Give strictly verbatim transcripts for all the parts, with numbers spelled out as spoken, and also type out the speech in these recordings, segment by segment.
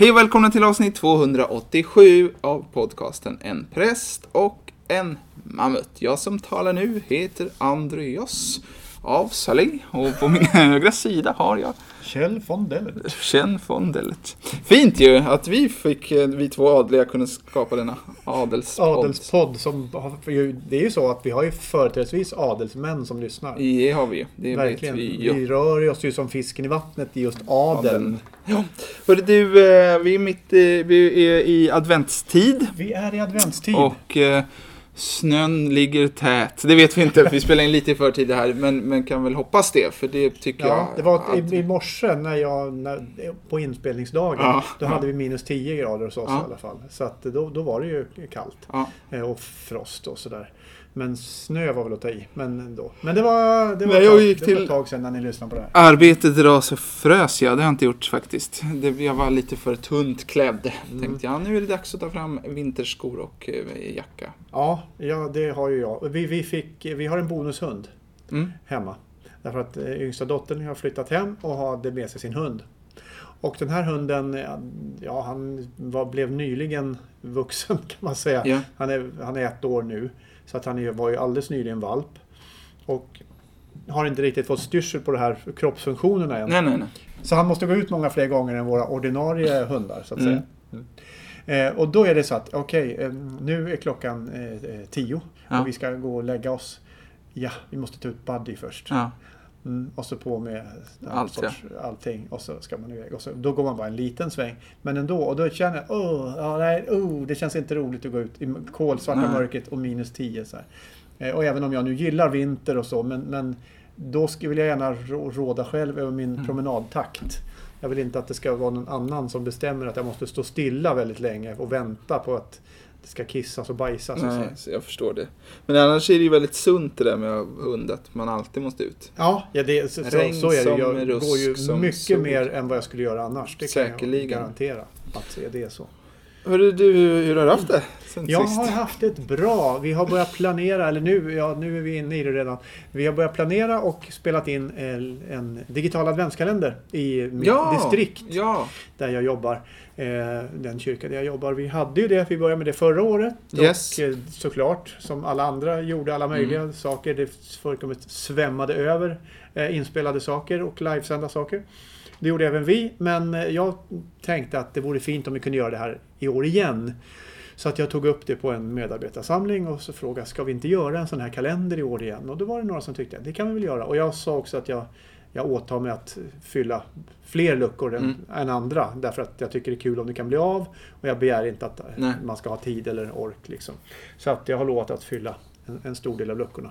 Hej och välkomna till avsnitt tvåhundraåttiosju av podcasten En präst och en mammut. Jag som talar nu heter Andreas av Salé och på min högra sida har jag Kjell von Dellet. Kjell von Dellet. Fint ju att vi fick, vi två adliga kunde skapa denna adelspodd. Adelspodd som, det är ju så att vi har ju företrädesvis adelsmän som lyssnar. Det har vi ju. Det verkligen. Vet vi, vi rör oss ju som fisken i vattnet i just adeln. Ja. Hörde du, vi är mitt i, vi är i adventstid. Vi är i adventstid. Och snön ligger tät. Det vet vi inte, vi spelar in lite i förtid här, men, men kan väl hoppas det, för det tycker ja, jag... Det var att... i, i morse när jag, när, på inspelningsdagen, ja, då ja. hade vi minus tio grader hos oss ja. i alla fall. Så att då, då var det ju kallt ja. och frost och sådär. Men snö var väl att ta i, men ändå. Men det var, det var, jag tag, gick det till var ett tag sedan när ni lyssnade på det här. Arbetet idag så frös jag, det har jag inte gjort faktiskt. Det, jag var lite för tunt klädd. Mm. Tänkte jag, nu är det dags att ta fram vinterskor och eh, jacka. Ja, ja, det har ju jag. Vi, vi, fick, vi har en bonushund mm. hemma. Därför att eh, yngsta dottern har flyttat hem och hade med sig sin hund. Och den här hunden, ja, han var, blev nyligen vuxen kan man säga. Ja. Han, är, han är ett år nu. Så att han är, var ju alldeles nyligen valp. Och har inte riktigt fått styrsel på de här kroppsfunktionerna än. Nej, nej, nej. Så han måste gå ut många fler gånger än våra ordinarie hundar så att mm. säga. Mm. Eh, och då är det så att, okej, okay, eh, nu är klockan eh, tio. Ja. Och vi ska gå och lägga oss. Ja, vi måste ta ut Buddy först. Ja. Mm, och så på med Allt, sorts, ja. allting och så ska man iväg och så, då går man bara en liten sväng men ändå, och då känner jag oh, ja, nej, oh, det känns inte roligt att gå ut i kolsvarta nej. mörkret och minus tio så här. Eh, och även om jag nu gillar vinter och så men, men då ska, vill jag gärna råda själv över min mm. promenadtakt. Jag vill inte att det ska vara någon annan som bestämmer att jag måste stå stilla väldigt länge och vänta på att det ska kissas och bajsas. Nej, och så. Jag förstår det. Men annars är det ju väldigt sunt det där med hund, att man alltid måste ut. Ja, ja det, så, så, så är det. Jag rusk, går ju mycket sol. mer än vad jag skulle göra annars. Det Säkerligen. kan jag garantera att det är så. Hörru du, hur har du haft det sen Jag sist? har haft det bra. Vi har börjat planera, eller nu, ja, nu är vi inne i det redan. Vi har börjat planera och spelat in en, en digital adventskalender i mitt ja, distrikt ja. där jag jobbar. Eh, den kyrka där jag jobbar. Vi hade ju det, vi började med det förra året. Yes. Och eh, såklart, som alla andra gjorde alla möjliga mm. saker. Det förekom svämmade över eh, inspelade saker och livesända saker. Det gjorde även vi, men jag tänkte att det vore fint om vi kunde göra det här i år igen. Så att jag tog upp det på en medarbetarsamling och så frågade, ska vi inte göra en sån här kalender i år igen? Och då var det några som tyckte, det kan vi väl göra. Och jag sa också att jag, jag åtar mig att fylla fler luckor än, mm. än andra. Därför att jag tycker det är kul om det kan bli av. Och jag begär inte att Nej. man ska ha tid eller ork. Liksom. Så att jag har lovat att fylla en, en stor del av luckorna.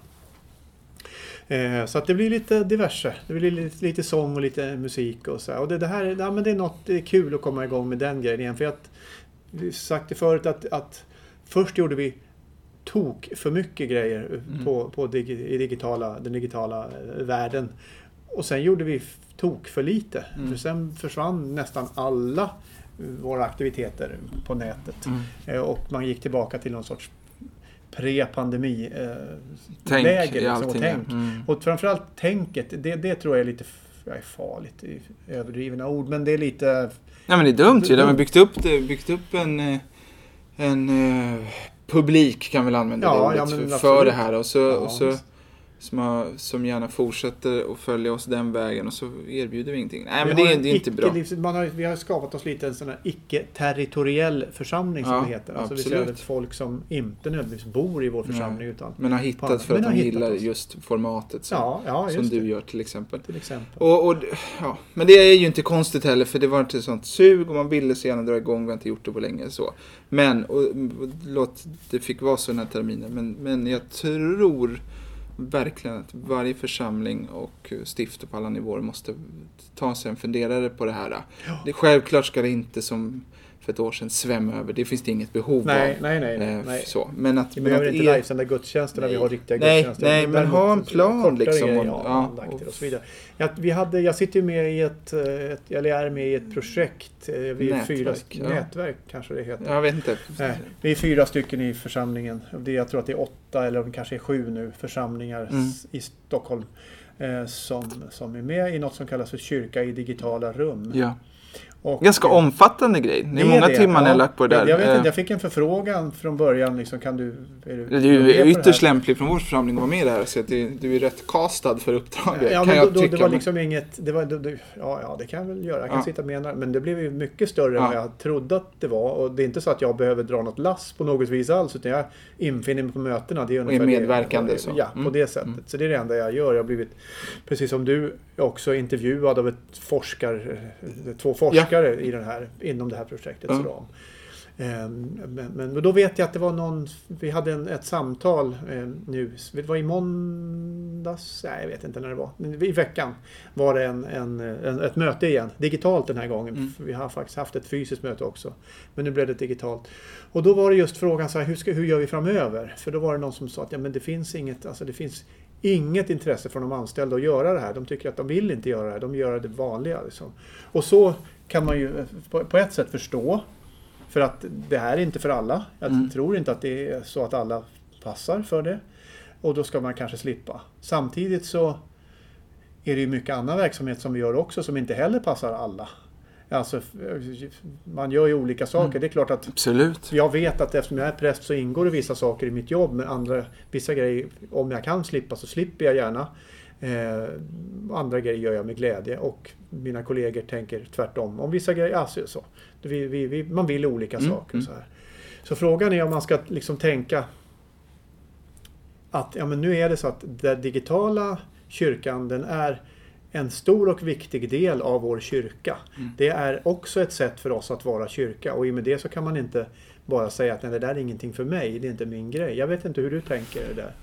Eh, så att det blir lite diverse. Det blir lite, lite sång och lite musik och så här. Och det, det här ja, men det är något det är kul att komma igång med den grejen igen. För att vi sagt det förut att, att först gjorde vi tok för mycket grejer mm. på, på dig, i digitala, den digitala världen. Och sen gjorde vi tok för lite. Mm. För sen försvann nästan alla våra aktiviteter på nätet. Mm. Eh, och man gick tillbaka till någon sorts pre-pandemi eh, tänk, läger liksom, och tänk. Mm. Och framförallt tänket, det, det tror jag är lite jag är farligt i överdrivna ord, men det är lite... Nej, men det är dumt ju, de har byggt upp, det, byggt upp en, en uh, publik kan väl använda ja, det ordet ja, för, för det här och så, ja, och så som, har, som gärna fortsätter att följa oss den vägen och så erbjuder vi ingenting. Nej, men det är, det är inte bra. Man har, vi har skapat oss lite en sån här icke-territoriell församling som ja, det heter. Alltså absolut. Vi ser ett folk som inte nödvändigtvis bor i vår församling. Nej, utan men har hittat på, för att de gillar oss. Just formatet som, ja, ja, just som du gör till exempel. Till exempel. Och, och, ja. Men det är ju inte konstigt heller, för det var inte sånt sug och man ville så gärna dra igång, vi har inte gjort det på länge. Så. Men, och, och, låt, det fick vara så den här terminen, men, men jag tror... verkligen att varje församling och stift på alla nivåer måste ta sig en funderare på det här. Ja. Det, självklart ska det inte som för ett år sedan svämma över. Det finns det inget behov nej, av. Nej, nej, nej. Eh, nej. Så. Men att, vi men behöver att inte er... livesända gudstjänster när vi har riktiga nej, gudstjänster. Nej, men ha en plan liksom. Grejer, och, ja, ja, och, och så vidare. Jag, vi hade, jag sitter ju med i ett, ett, eller jag är med i ett projekt. Vi är nätverk, fyra, ja. nätverk kanske det heter. Jag vet inte. Nej, vi är fyra stycken i församlingen. Det, jag tror att det är åtta eller kanske är sju nu församlingar mm. i Stockholm. Eh, som, som är med i något som kallas för kyrka i digitala rum. Ja. Och, ganska omfattande grej. Det är många det, timmar ja. jag lagt på det där. Jag vet inte, jag fick en förfrågan från början. Liksom, kan du, är du, du är ytterst lämplig från vår församling att vara med där. Så att du, du är rätt castad för uppdraget. Ja, kan men jag då, tycka. Det var liksom inget... Det var, då, ja, ja, det kan jag väl göra. Jag kan ja. sitta med en, men det blev ju mycket större ja. än vad jag trodde att det var. Och det är inte så att jag behöver dra något lass på något vis alls. Utan jag infinner mig på mötena. Det är och är medverkande. Det, så. Ja, mm. på det sättet. Mm. Så det är det enda jag gör. Jag har blivit, precis som du, också intervjuad av ett forskar, två forskare ja. i den här, inom det här projektets mm. ram. Men, men då vet jag att det var någon, vi hade en, ett samtal nu, det var i måndags, nej jag vet inte när det var, i veckan var det en, en, en, ett möte igen, digitalt den här gången. Mm. Vi har faktiskt haft ett fysiskt möte också, men nu blev det digitalt. Och då var det just frågan så här, hur, ska, hur gör vi framöver? För då var det någon som sa att ja, men det finns inget, alltså det finns inget intresse från de anställda att göra det här. De tycker att de vill inte göra det här. De gör det vanliga. Liksom. Och så kan man ju på, på ett sätt förstå. För att det här är inte för alla. Jag mm. tror inte att det är så att alla passar för det. Och då ska man kanske slippa. Samtidigt så är det ju mycket annan verksamhet som vi gör också som inte heller passar alla. Alltså, man gör ju olika saker. Mm. Det är klart att Absolut. jag vet att eftersom jag är präst så ingår det vissa saker i mitt jobb. Men andra, vissa grejer, om jag kan slippa så slipper jag gärna. Eh, andra grejer gör jag med glädje. Och mina kollegor tänker tvärtom. Om vissa grejer, alltså så. Vi, vi, vi, man vill olika mm. saker. Så, här. Så frågan är om man ska liksom tänka att ja, men nu är det så att den digitala kyrkan, den är en stor och viktig del av vår kyrka. Mm. Det är också ett sätt för oss att vara kyrka. Och i med det så kan man inte bara säga att nej, det där är ingenting för mig. Det är inte min grej. Jag vet inte hur du tänker det där.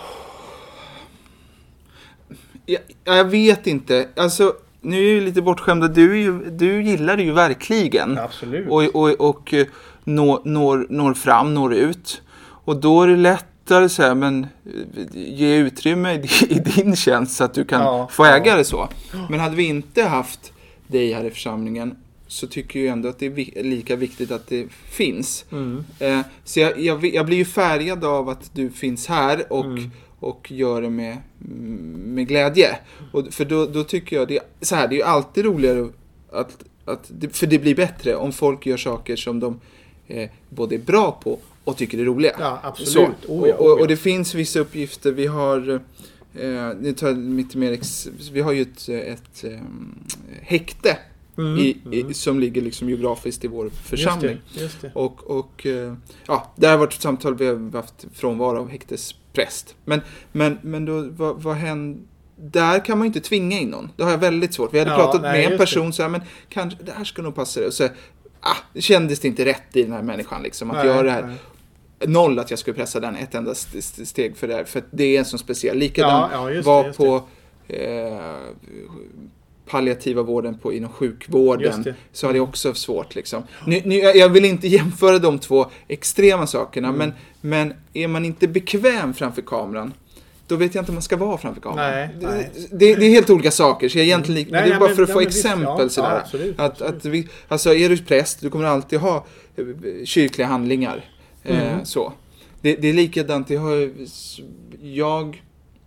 Jag, jag vet inte. Alltså, nu är jag ju lite bortskämda. Du, är ju, du gillar det ju verkligen. Absolut. Och, och, och når, når, når fram, når ut. Och då är det lätt så här, men ge utrymme i, i din tjänst så att du kan ja, få äga ja. det så. Men hade vi inte haft dig här i församlingen så tycker jag ändå att det är lika viktigt att det finns. Mm. Eh, så jag, jag, jag blir ju färgad av att du finns här och, mm. och gör det med, med glädje. Och, för då, då tycker jag, det, så här, det är ju alltid roligare att, att, för det blir bättre om folk gör saker som de eh, både är bra på och tycker det är roliga. Ja, absolut. Så, oh, ja, oh, ja. och, och det finns vissa uppgifter. Vi har eh, nu tar mitt mer ex, vi har ju ett, ett um, häkte mm, i, mm. i, som ligger liksom geografiskt i vår församling. Just det, just det. Och, och eh, ja, där har varit ett samtal vi har haft frånvaro av häktespräst. Men, men, men då, vad, vad händer? Där kan man ju inte tvinga in någon. Det har jag väldigt svårt. Vi hade ja, pratat nej, med en person så här, men kanske, det här ska nog passa dig. Och så ah, det kändes det inte rätt i den här människan liksom, att nej, göra det här. Nej. Noll att jag skulle pressa den ett enda steg för det här. För det är en sån speciell. Likadant ja, ja, var på eh, palliativa vården på, inom sjukvården. Så hade jag också svårt liksom. Nu, nu, jag vill inte jämföra de två extrema sakerna. Mm. Men, men är man inte bekväm framför kameran, då vet jag inte om man ska vara framför kameran. Nej, nej. Det, det är helt olika saker. Så jag egentligen, mm. nej, det är nej, bara men, för att få nej, exempel. Ja, sådär. Ja, absolut, att, absolut. Att vi, alltså är du präst, du kommer alltid ha kyrkliga handlingar. Mm. Eh, så. Det, det är likadant. Jag, har, jag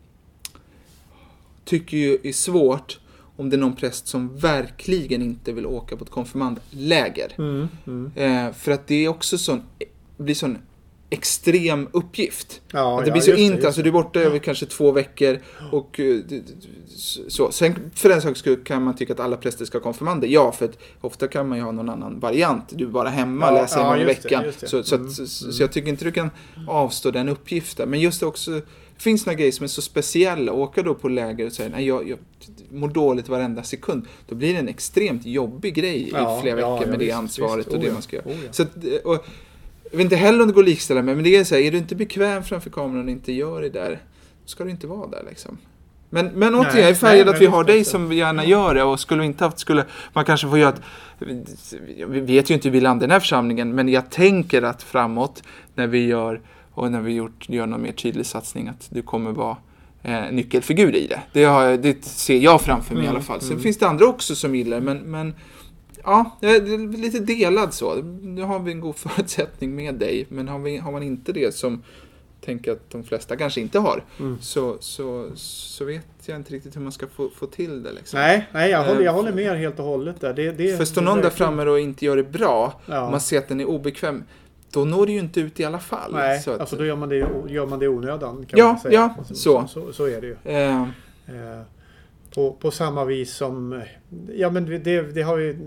tycker ju det är svårt om det är någon präst som verkligen inte vill åka på ett konfirmandläger. Mm. Mm. Eh, för att det är också sån, blir sån extrem uppgift. Ja, att det ja, blir så inte, alltså du är borta över kanske två veckor och så. Sen för den sak skulle kan man tycka att alla präster ska ha konfirmander. Ja, för att ofta kan man ju ha någon annan variant. Du är bara hemma och ja, läser ja, en gång i veckan. Det, det. Så, så, mm, att, så, mm. så jag tycker inte du kan avstå den uppgiften. Men just det också, det finns några grejer som är så speciella. Åka då på läger och säga, nej jag, jag mår dåligt varenda sekund. Då blir det en extremt jobbig grej ja, i flera veckor ja, ja, med visst, det ansvaret visst. och oh, det man ska göra. Oh, ja. Så att, och, jag vet inte heller om det går att likställa med, men det är så här, är du inte bekväm framför kameran och inte gör det där, då ska du inte vara där liksom. Men, men återigen, jag är färgad att vi har dig som gärna gör det, och skulle vi inte haft, skulle man kanske få göra att, vi vet ju inte hur vi landar i den här församlingen, men jag tänker att framåt, när vi gör, och när vi gjort, gör någon mer tydlig satsning, att du kommer vara eh, nyckelfigur i det. Det, har, det ser jag framför mig mm, i alla fall. Sen mm. finns det andra också som gillar, men, men ja, det är lite delad så. Nu har vi en god förutsättning med dig, men har, vi, har man inte det som tänker att de flesta kanske inte har. Mm. Så, så, så vet jag inte riktigt hur man ska få, få till det. Liksom. Nej, nej jag, håller, jag håller med er helt och hållet där. Det, det, För står det någon där verkligen... framme och inte gör det bra, Ja. och man ser att den är obekväm, då når det ju inte ut i alla fall. Nej, så att, alltså då gör man det, gör man det i onödan. Kan Ja, man säga. ja, så. så. Så, så är det ju. eh, Eh, på, på samma vis som, ja men det, det har vi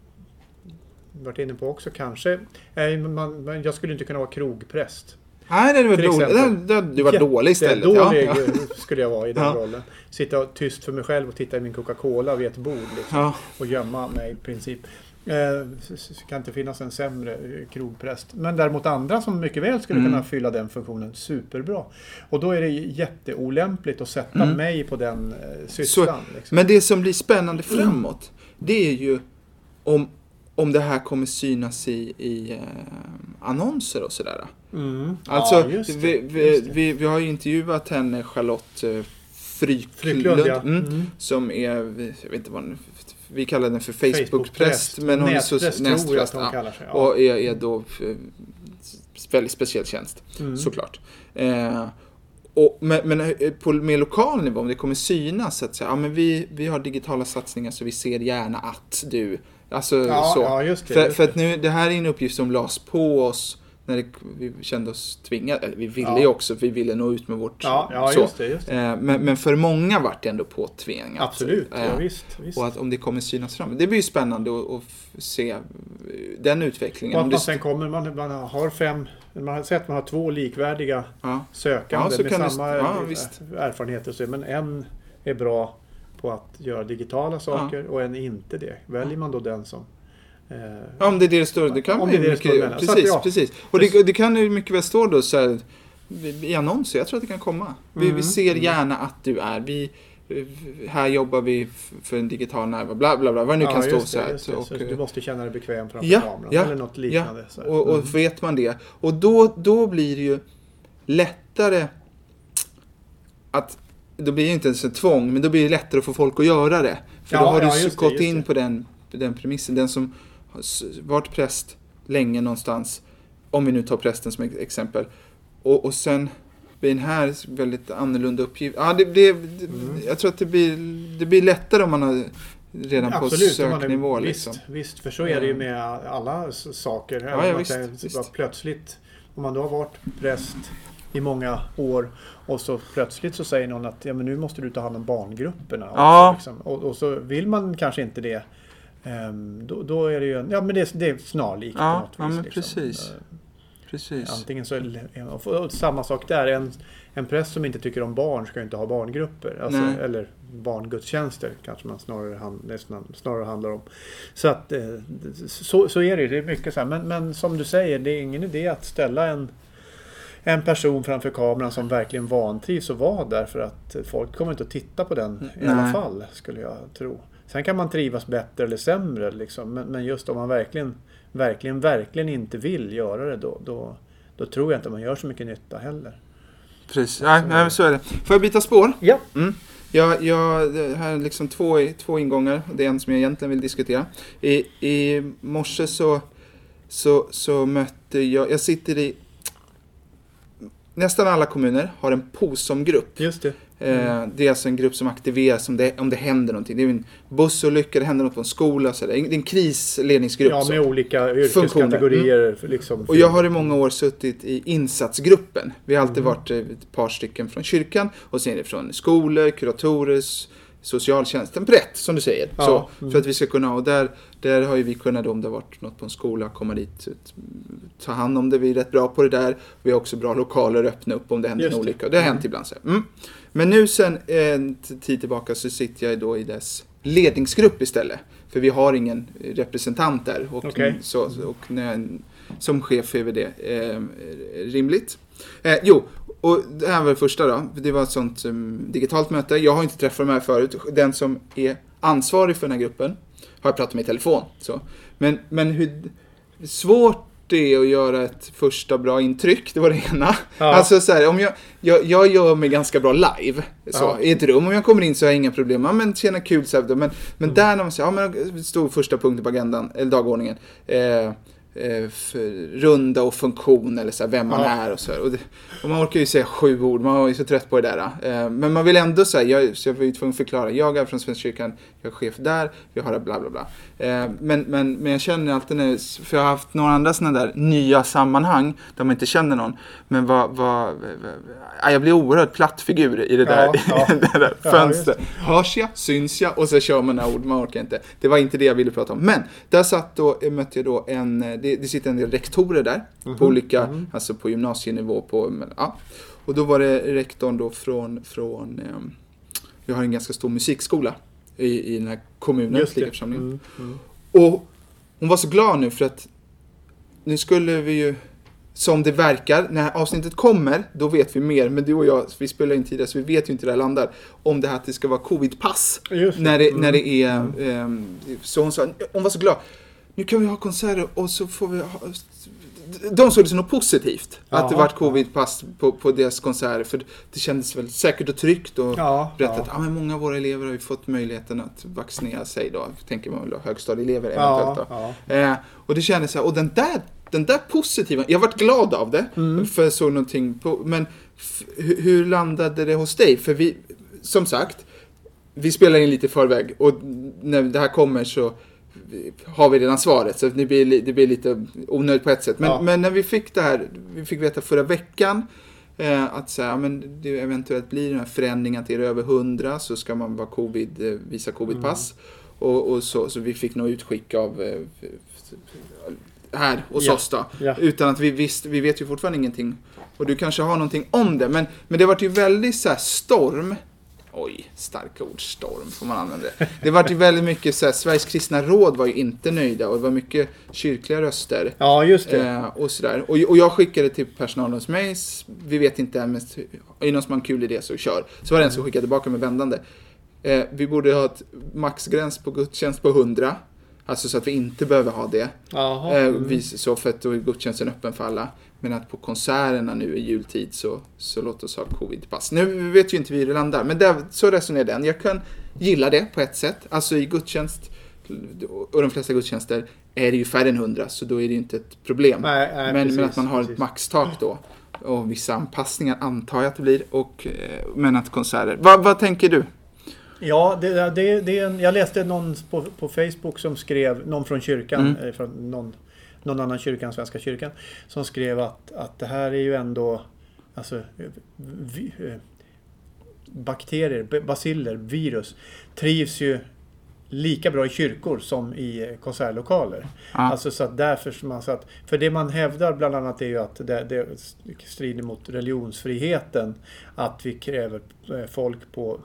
varit inne på också kanske. Eh, man, man, jag skulle inte kunna vara krogpräst. nej, det var Till dåligt. exempel. Det, det var dålig istället. Dålig Ja. skulle jag vara i den Ja. rollen. Sitta tyst för mig själv och titta i min Coca-Cola vid ett bord liksom, Ja. och gömma mig i princip. Eh, kan inte finnas en sämre krogpräst. Men däremot andra som mycket väl skulle Mm. kunna fylla den funktionen superbra. Och då är det jätteolämpligt att sätta Mm. mig på den eh, sysslan. Liksom. Men det som blir spännande framåt, det är ju om, om det här kommer synas i, i eh, annonser och sådär. Mm. Alltså, Ja, just det, vi, vi, just det. vi, vi har ju intervjuat henne, Charlotte eh, Fryklund, Fryklund, ja. mm, Mm. som är, jag vet inte vad den, vi kallar den för Facebook-präst. Facebook-präst, men hon är så Nätpräst tror jag att nästpräst, hon ja, kallar sig. Ja. och är, är då eh, väldigt speciell tjänst, Mm. såklart. Eh, och, men, men på mer lokal nivå, om det kommer synas att säga, ja, men vi, vi har digitala satsningar så vi ser gärna att du, alltså Ja, så. ja, just det, för just för det. att nu, det här är en uppgift som lades på oss när det, vi kände oss tvingade, eller vi ville Ja. ju också, vi ville nå ut med vårt Ja, ja så. just det. Just det. Eh, men, men för många var det ändå påtvingat. Absolut, Eh, ja, visst, visst. och att om det kommer synas fram. Det blir ju spännande att, att f- se eh, den utvecklingen. Och Om att det man sen kommer, man, man har fem, man har sett att man har två likvärdiga ja. sökande Ja, så med kan det- samma ja, eh, visst. erfarenheter. Så, men en är bra på att göra digitala saker och en inte det. Väljer man då den som... Eh, Ja, om det är det det står, det kan Om bli det är det det mycket, står mellan. Så precis, att, ja. precis. Och det, det kan ju mycket väl stå då så här, i annonser, jag tror att det kan komma. Vi, Mm. vi ser gärna att du är, vi, här jobbar vi f- för en digital närvaro, bla bla bla, vad det nu ja, kan stå just så det, här. just det. Och, Så du måste känna dig bekväm framför Ja, kameran. ja, eller något liknande. Så här. och, och Mm. vet man det. Och då, då blir det ju lättare att, då blir det inte ens ett tvång, men då blir det lättare att få folk att göra det. För Ja, då har ja, du just det, gått just in det. på den, den premissen. Den som har s- varit präst länge någonstans, om vi nu tar prästen som ett exempel, och, och sen blir den här väldigt annorlunda uppgift. Ja, det, det, det, Mm. Jag tror att det blir, det blir lättare om man har redan på Absolut, om man är- söknivå. visst, Liksom. visst, för så är det ju med alla s- saker. Ja, Även ja, att visst, det visst. bara plötsligt, om man då har varit präst i många år och så plötsligt så säger någon att ja, men nu måste du ta hand om barngrupperna. Ja. Också, liksom. och, och så vill man kanske inte det. ehm, då, då är det ju en, ja men det, det är snarlikt Ja, på något ja, vis. men liksom. precis. Eh, Precis. Antingen så är det, och, och samma sak där. En, en präst som inte tycker om barn ska ju inte ha barngrupper. Alltså, Nej. eller barngudstjänster kanske man snarare, hand, det snar- snarare handlar om. Så att eh, så, så är det. Det är mycket så här. Men, men som du säger, det är ingen idé att ställa en en person framför kameran som verkligen vantrivs att vara där, för att folk kommer inte att titta på den i Nej. alla fall, skulle jag tro. Sen kan man trivas bättre eller sämre liksom, men, men just om man verkligen verkligen, verkligen inte vill göra det då, då, då tror jag inte man gör så mycket nytta heller. Precis, nej, nej, så är det. Får jag byta spår? Ja. Mm. Jag, jag, det här är liksom två, två ingångar. Det är en som jag egentligen vill diskutera. I, i morse så, så, så mötte jag, jag sitter i, nästan alla kommuner har en P O S O-grupp. Just det. Eh, det är alltså en grupp som aktiveras om det, om det händer någonting. Det är en bussolycka, det händer något på en skola. Så det är en krisledningsgrupp. Ja, så. med olika yrkeskategorier. Mm. Liksom. Och jag har i många år suttit i insatsgruppen. Vi har alltid Mm. varit ett par stycken från kyrkan och sen är det från skolor, kuratorer, socialtjänsten, brett som du säger. Ja. Så, Mm. för att vi ska kunna, och där, där har ju vi kunnat då, om det har varit något på en skola, komma dit, ta hand om det. Vi är rätt bra på det där. Vi har också bra lokaler att öppna upp om det händer Just en det. olycka. Det har hänt ibland så här. Mm. Men nu sen en tid tillbaka så sitter jag då i dess ledningsgrupp istället. För vi har ingen representant där. Och, Okej. så, och när, som chef är väl det eh, rimligt. Eh, jo, och det här var det första då. Det var ett sånt um, digitalt möte. Jag har inte träffat de här förut. Den som är ansvarig för den här gruppen har jag pratat med i telefon. Så. Men, men hur svårt det är att göra ett första bra intryck, det var det ena. Ja. Alltså så här, om jag, jag, jag gör mig ganska bra live så, Ja. i ett rum. Om jag kommer in så har jag inga problem. Ja, men tjena, kul. Så här, men men Mm. där när man säger, ja men stod första punkten på agendan, eller dagordningen. Eh, eh, runda och funktion eller så här, vem man ja. är och så här. Och, det, och man orkar ju säga sju ord, man är ju så trött på det där. Eh, men man vill ändå säga, jag, så jag var ju tvungen att förklara, jag är från Svenska kyrkan, jag är chef där, vi har det bla bla bla. Eh, men, men, men jag känner alltid när, för jag har haft några andra sådana där nya sammanhang där man inte känner någon. Men vad, vad, vad jag blir oerhört platt figur i det där, ja, ja. det där ja, fönstret. Hörs jag, syns jag och så kör man några ord, man orkar inte. Det var inte det jag ville prata om. Men där satt då, mötte jag då en, det, det sitter en del rektorer där mm-hmm. på olika, mm-hmm. alltså på gymnasienivå på, ja. Och då var det rektorn då från, från eh, jag har en ganska stor musikskola i, i den här kommunen. Just det. Mm, mm. Och hon var så glad nu för att nu skulle vi ju, som det verkar, när avsnittet kommer, då vet vi mer. Men du och jag, vi spelar in tidigare så vi vet ju inte hur det här landar. Om det här att det ska vara covid-pass. Just när, det, mm. när det är, um, så hon sa, hon var så glad. Nu kan vi ha konserter och så får vi ha, de såg det som något positivt. Jaha, att det var covid-pass på, på deras konserter. För det kändes väl säkert och tryggt. Och ja, berättat ja. att ah, men många av våra elever har ju fått möjligheten att vaccinera sig då. Tänker man väl då, högstadieelever eventuellt då. Ja, ja. Eh, och det kändes så här, och den där, den där positiva, jag har varit glad av det. Mm. För jag såg någonting på, men f- hur landade det hos dig? För vi, som sagt, vi spelar in lite i förväg. Och när det här kommer så har vi redan svaret, så det blir, det blir lite onödigt på ett sätt. Men, ja. men när vi fick det här, vi fick veta förra veckan eh, att så här, men det eventuellt blir den här förändringen till över hundra så ska man vara covid, eh, visa covidpass. Mm. Och, och så, så vi fick nog utskick av eh, här hos ja. oss då. Ja. Utan att vi visste, vi vet ju fortfarande ingenting. Och du kanske har någonting om det. Men, men det var ju väldigt så här storm. Oj, starka ord, storm får man använda det. Det var ju väldigt mycket så här, Sveriges kristna råd var ju inte nöjda och det var mycket kyrkliga röster. Ja, just det. Eh, och sådär. Och, och jag skickade till personalen hos mig, vi vet inte än, men är det någon som har en kul idé så kör. Så var det en som skickade tillbaka med vändande. Eh, vi borde ha ett maxgräns på gudstjänst på hundra. Alltså så att vi inte behöver ha det. Jaha, eh, mm. vi, så för att då är gudstjänsten öppen för alla. Men att på konserterna nu i jultid så, så låt oss ha covid-pass. Nu vet ju inte vi hur det landar. Men där, så resonerar den. Jag kan gilla det på ett sätt. Alltså i gudstjänst och de flesta gudstjänster är det ju färre än hundra. Så då är det ju inte ett problem. Nej, nej, men, precis, men att man har precis. ett maxtak då. Och vissa anpassningar antar jag att det blir. Och, men att konserter. Va, vad tänker du? Ja, det, det, det är en, jag läste någon på, på Facebook som skrev, någon från kyrkan, mm. från någon, någon annan kyrkan, Svenska kyrkan, som skrev att, att det här är ju ändå, alltså, vi, bakterier, baciller, virus, trivs ju lika bra i kyrkor som i konsertlokaler. Ja. Alltså så att därför som man så att, för det man hävdar bland annat är ju att det, det strider mot religionsfriheten att vi kräver folk på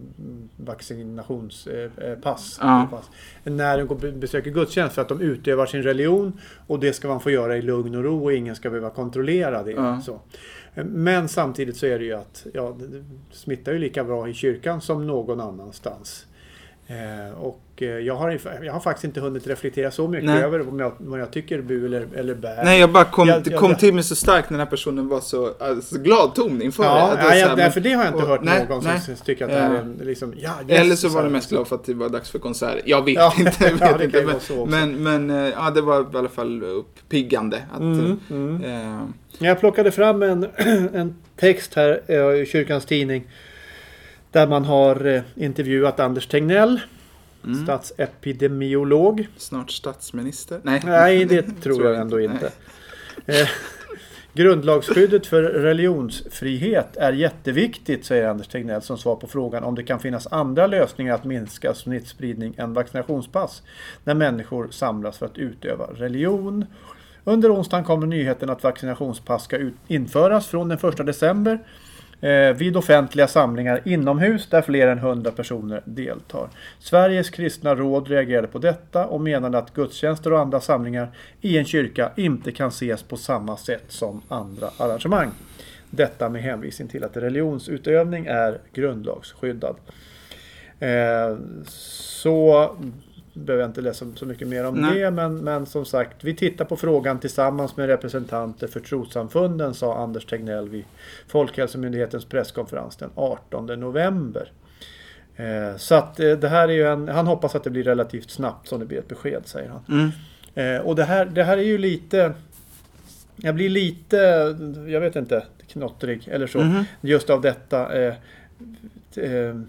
vaccinationspass ja. när de går besöker gudstjänst för att de utövar sin religion och det ska man få göra i lugn och ro och ingen ska behöva kontrollera det. Ja. Så. Men samtidigt så är det ju att ja, det smittar ju lika bra i kyrkan som någon annanstans. Eh, och eh, jag, har, jag har faktiskt inte hunnit reflektera så mycket Nej. över om jag, vad jag tycker bu eller, eller bär. Nej, jag bara kom, jag, det kom jag, till mig så starkt när den här personen var så alltså, glad ton inför ja, det. Ja, ja, men, för det har jag inte och, hört nej, någon nej. som tycker att det här är en, liksom, ja, yes, eller så var det mest glad för att det var dags för konserter. Jag vet ja, inte. Jag vet ja, det inte men, men, men ja, det var i alla fall uppiggande. Att, mm, mm. Äh, jag plockade fram en, en text här i kyrkans tidning där man har intervjuat Anders Tegnell. Mm. Statsepidemiolog. Snart statsminister. Nej, Nej det tror jag ändå inte. Eh, grundlagsskyddet för religionsfrihet är jätteviktigt, säger Anders Tegnell som svar på frågan om det kan finnas andra lösningar att minska smittspridning än vaccinationspass när människor samlas för att utöva religion. Under onsdagen kommer nyheten att vaccinationspass ska ut- införas från den första december. Eh, vid offentliga samlingar inomhus där fler än hundra personer deltar. Sveriges kristna råd reagerade på detta och menade att gudstjänster och andra samlingar i en kyrka inte kan ses på samma sätt som andra arrangemang. Detta med hänvisning till att religionsutövning är grundlagsskyddad. Eh, så behöver jag inte läsa så mycket mer om Nej. det, men, men som sagt, vi tittar på frågan tillsammans med representanter för trossamfunden, sa Anders Tegnell vid Folkhälsomyndighetens presskonferens den artonde november. Eh, så att eh, det här är ju en, han hoppas att det blir relativt snabbt som det blir ett besked, säger han. Mm. Eh, och det här, det här är ju lite... Jag blir lite, jag vet inte, knottrig eller så. Mm-hmm. Just av detta eh, eh,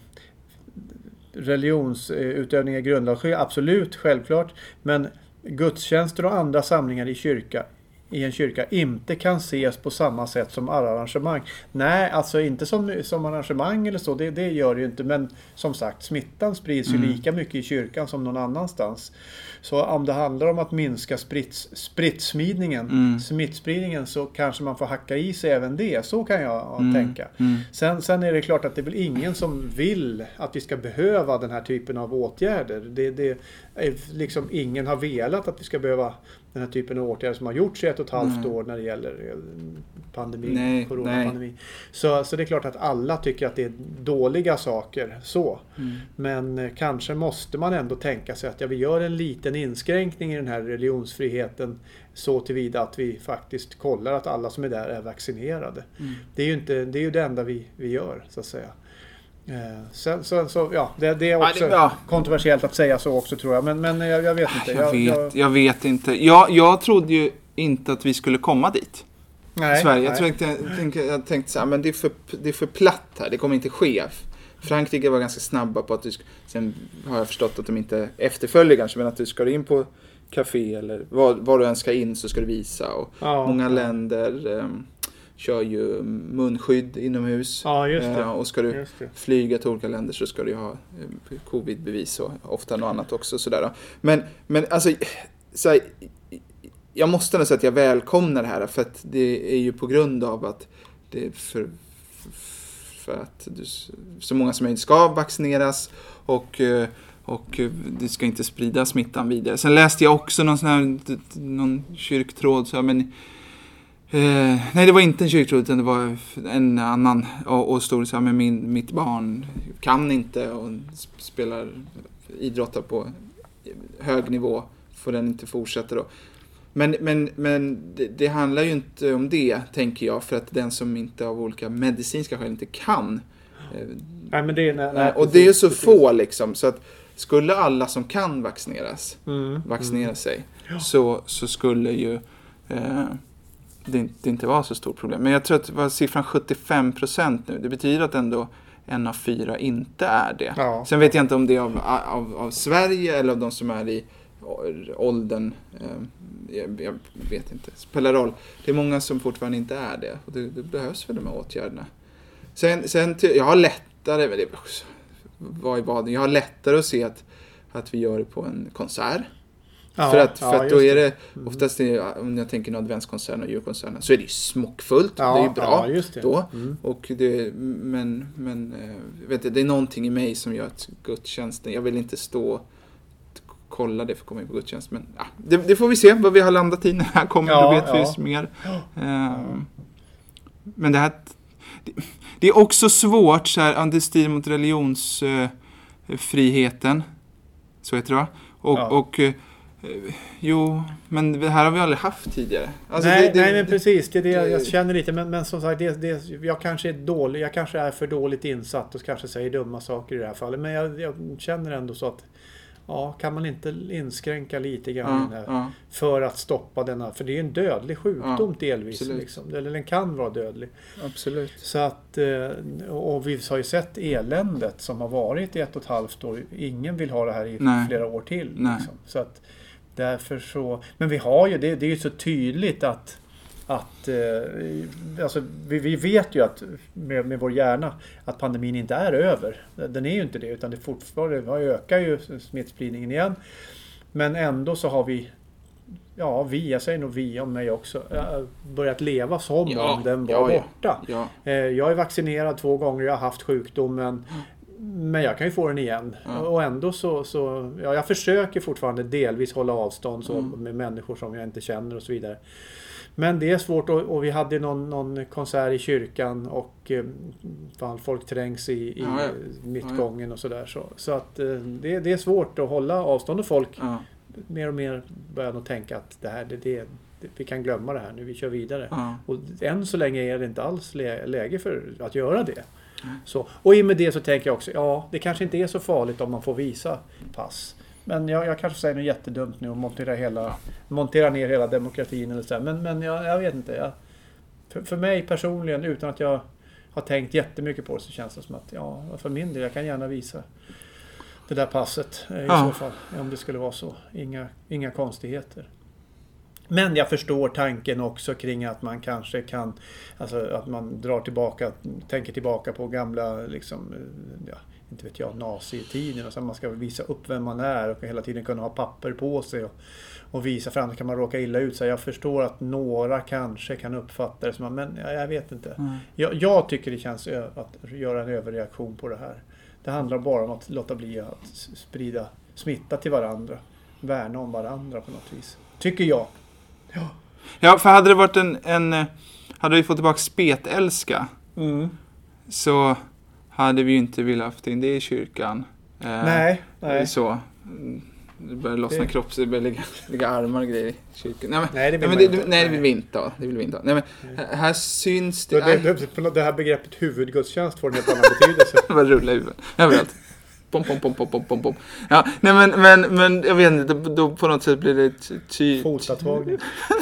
religionsutövning är grundlagsskydd. Absolut, självklart. Men gudstjänster och andra samlingar i kyrka i en kyrka inte kan ses på samma sätt som arrangemang. Nej, alltså inte som, som arrangemang eller så, det, det gör det ju inte. Men som sagt, smittan sprids ju mm. lika mycket i kyrkan som någon annanstans. Så om det handlar om att minska sprits, spritsmidningen, mm. smittspridningen, så kanske man får hacka i sig även det. Så kan jag mm. tänka. Mm. Sen, sen är det klart att det är väl ingen som vill att vi ska behöva den här typen av åtgärder. Det, det är liksom ingen har velat att vi ska behöva den här typen av åtgärder som har gjorts i ett och ett halvt mm. år när det gäller pandemi, nej, coronapandemi. Nej. Så, så det är klart att alla tycker att det är dåliga saker så. Mm. Men kanske måste man ändå tänka sig att ja, vi gör en liten inskränkning i den här religionsfriheten så tillvida att vi faktiskt kollar att alla som är där är vaccinerade. Mm. Det är ju inte, det är ju det enda vi, vi gör så att säga. Eh, så, så, så, ja, det, det är också ja, det, ja. kontroversiellt att säga så också tror jag. Men, men jag, jag vet inte. Jag, jag, vet, jag, jag vet inte. Jag, jag trodde ju inte att vi skulle komma dit. Nej, Sverige. Jag, nej. Tänkte, jag, tänkte, jag tänkte så här, men det är, för, det är för platt här. Det kommer inte ske. Frankrike var ganska snabba på att du, sen har jag förstått att de inte efterföljer kanske, men att du ska in på café eller vad, vad du än ska in så ska du visa. Och ja, många ja. länder um, kör ju munskydd inomhus. Ja, just det. Uh, och ska du flyga till olika länder så ska du ha uh, covid-bevis och ofta något annat också. Sådär. Men, men alltså, så här, jag måste nog säga att jag välkomnar det här, för att det är ju på grund av att det är för, för att du, så många som möjligt ska vaccineras och, och det ska inte sprida smittan vidare. Sen läste jag också någon sån här någon kyrktråd så här, men eh, nej, det var inte en kyrktråd utan det var en annan och, och stod så här med min, mitt barn kan inte och spelar idrottar på hög nivå, får den inte fortsätta då. Men, men, men det, det handlar ju inte om det, tänker jag, för att den som inte av olika medicinska skäl inte kan. Eh, nej, men det är, nej, nej, och det är ju så precis. få liksom, så att skulle alla som kan vaccineras mm, vaccinera mm. sig ja. så, så skulle ju eh, det, det inte vara så stort problem. Men jag tror att det var siffran sjuttiofem procent nu. Det betyder att ändå en av fyra inte är det. Ja. Sen vet jag inte om det är av, av, av Sverige eller av de som är i åldern, eh, jag, jag vet inte, spelar roll. Det är många som fortfarande inte är det, och det, det behövs för de här åtgärderna. Sen, sen jag har lättare, men det var i baden, jag har lättare att se att, att vi gör det på en konsert. Ja, för att, för ja, att då är det, det. oftast är, om jag tänker en adventskonsert och julkonserterna, så är det ju smockfullt, ja, det är ju bra ja, just det. då. Mm. Och det, men, men vet du, det är någonting i mig som gör att gudstjänsten, jag vill inte stå kolla det för att komma in på gudstjänst. Men ja, det, det får vi se vad vi har landat i när det här kommer. Ja, då vet ja. vi mer. Ja. Um, men det här det, det är också svårt så här, det strider mot religionsfriheten. Uh, så heter det va? Och, ja. och uh, jo, men det här har vi aldrig haft tidigare. Alltså, nej, det, det, nej, men precis. Det är det jag känner lite. Men, men som sagt, det, det, jag kanske är dålig. Jag kanske är för dåligt insatt och kanske säger dumma saker i det här fallet. Men jag, jag känner ändå så att ja, kan man inte inskränka lite grann ja, här ja. för att stoppa denna, för det är en dödlig sjukdom ja, delvis liksom. Eller den kan vara dödlig. Absolut. Så att, och vi har ju sett eländet som har varit i ett och ett halvt år. Ingen vill ha det här i Nej. flera år till. Liksom. Så att därför så, men vi har ju, det, det är ju så tydligt att att eh, alltså, vi, vi vet ju att med, med vår hjärna att pandemin inte är över. Den är ju inte det, utan det fortfarande ökar ju smittspridningen igen. Men ändå så har vi, ja vi, jag säger nog vi om mig också, börjat leva som ja, om den var ja, borta. Ja, ja. Jag är vaccinerad två gånger, jag har haft sjukdomen. Men jag kan ju få den igen. Ja. Och ändå så, så ja, jag försöker fortfarande delvis hålla avstånd så, mm. med människor som jag inte känner och så vidare. Men det är svårt, och, och vi hade någon, någon konsert i kyrkan och eh, fan, folk trängs i, i ja, ja. mittgången ja, ja. och sådär. Så, så att eh, det, det är svårt att hålla avstånd, och folk ja. mer och mer börjar nog tänka att det här, det, det, det, vi kan glömma det här nu, vi kör vidare. Ja. Och än så länge är det inte alls lä- läge för att göra det. Så, och i med det så tänker jag också, ja det kanske inte är så farligt om man får visa pass. Men jag, jag kanske säger något jättedumt nu och montera, hela, montera ner hela demokratin eller så här. Men, men jag, jag vet inte. Jag, för, för mig personligen, utan att jag har tänkt jättemycket på det, så känns det som att ja, för min del, jag kan gärna visa det där passet i ja. så fall. Om det skulle vara så. Inga, inga konstigheter. Men jag förstår tanken också kring att man kanske kan, alltså att man drar tillbaka, tänker tillbaka på gamla, liksom, ja, inte vet jag, nazitiden. Och så man ska visa upp vem man är och hela tiden kunna ha papper på sig och, och visa, för annars kan man råka illa ut. Så jag förstår att några kanske kan uppfatta det som, men jag vet inte. Mm. Jag, jag tycker det känns att göra en överreaktion på det här. Det handlar bara om att låta bli att sprida smitta till varandra. Värna om varandra på något vis. Tycker jag. Ja, ja, för hade det varit en, en hade vi fått tillbaka spetälska mm. så hade vi ju inte velat haft in det i kyrkan. Eh, nej, nej. Så det börjar lossna det... kropps, det börjar ligga, ligga armar och grejer i kyrkan. Nej, men, nej, det vill, nej, men det, inte. nej, det vill vi inte ha. Det vill vi inte ha. Nej, men nej. Här, här syns det... Det, det, det här begreppet huvudgudstjänst får en helt annan betydelse. Vad rullar huvudet. Överallt. Pom, pom, pom, pom, pom, pom, pom. Ja, nej men, men, men jag vet inte, då på något sätt blir det ty- Fotatvagning.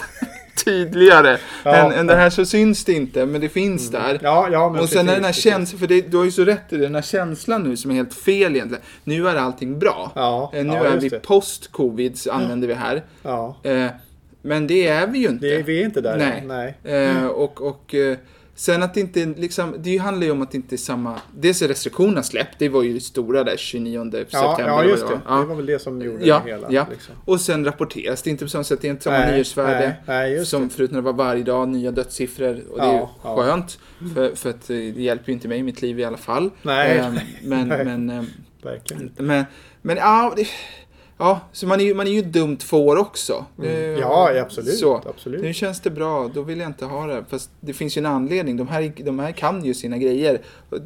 tydligare. Ja, än, än ja. det här så syns det inte, men det finns mm. där. Ja, ja, men och sen precis, är den här känslan, för det, du har ju så rätt i det, den här känslan nu som är helt fel egentligen. Nu är allting bra. Ja, nu ja, är vi det. post-covid, så använder vi här. Ja. Eh, men det är vi ju inte. Det är vi inte där. Nej. Nej. Eh, och... och eh, sen att det inte liksom, det handlar ju om att det inte är samma, dels är restriktionerna släppt, det var ju det stora där tjugonionde ja, september. Ja, just det. Ja. Det var väl det som gjorde ja, det hela. Ja. Liksom. Och sen rapporteras det inte på samma sätt, det är inte samma nej, nyhetsvärde nej, nej, som förut när det var varje dag nya dödssiffror. Och det är ju ja, skönt, ja. för, för att det hjälper ju inte mig i mitt liv i alla fall. Nej, ähm, men, nej. men, ähm, verkligen inte. Men, men ja, det, ja, så man är ju, man är ju dumt får också. Mm. Ja, absolut. Så, absolut. Nu känns det bra, då vill jag inte ha det. Fast det finns ju en anledning. De här, de här kan ju sina grejer.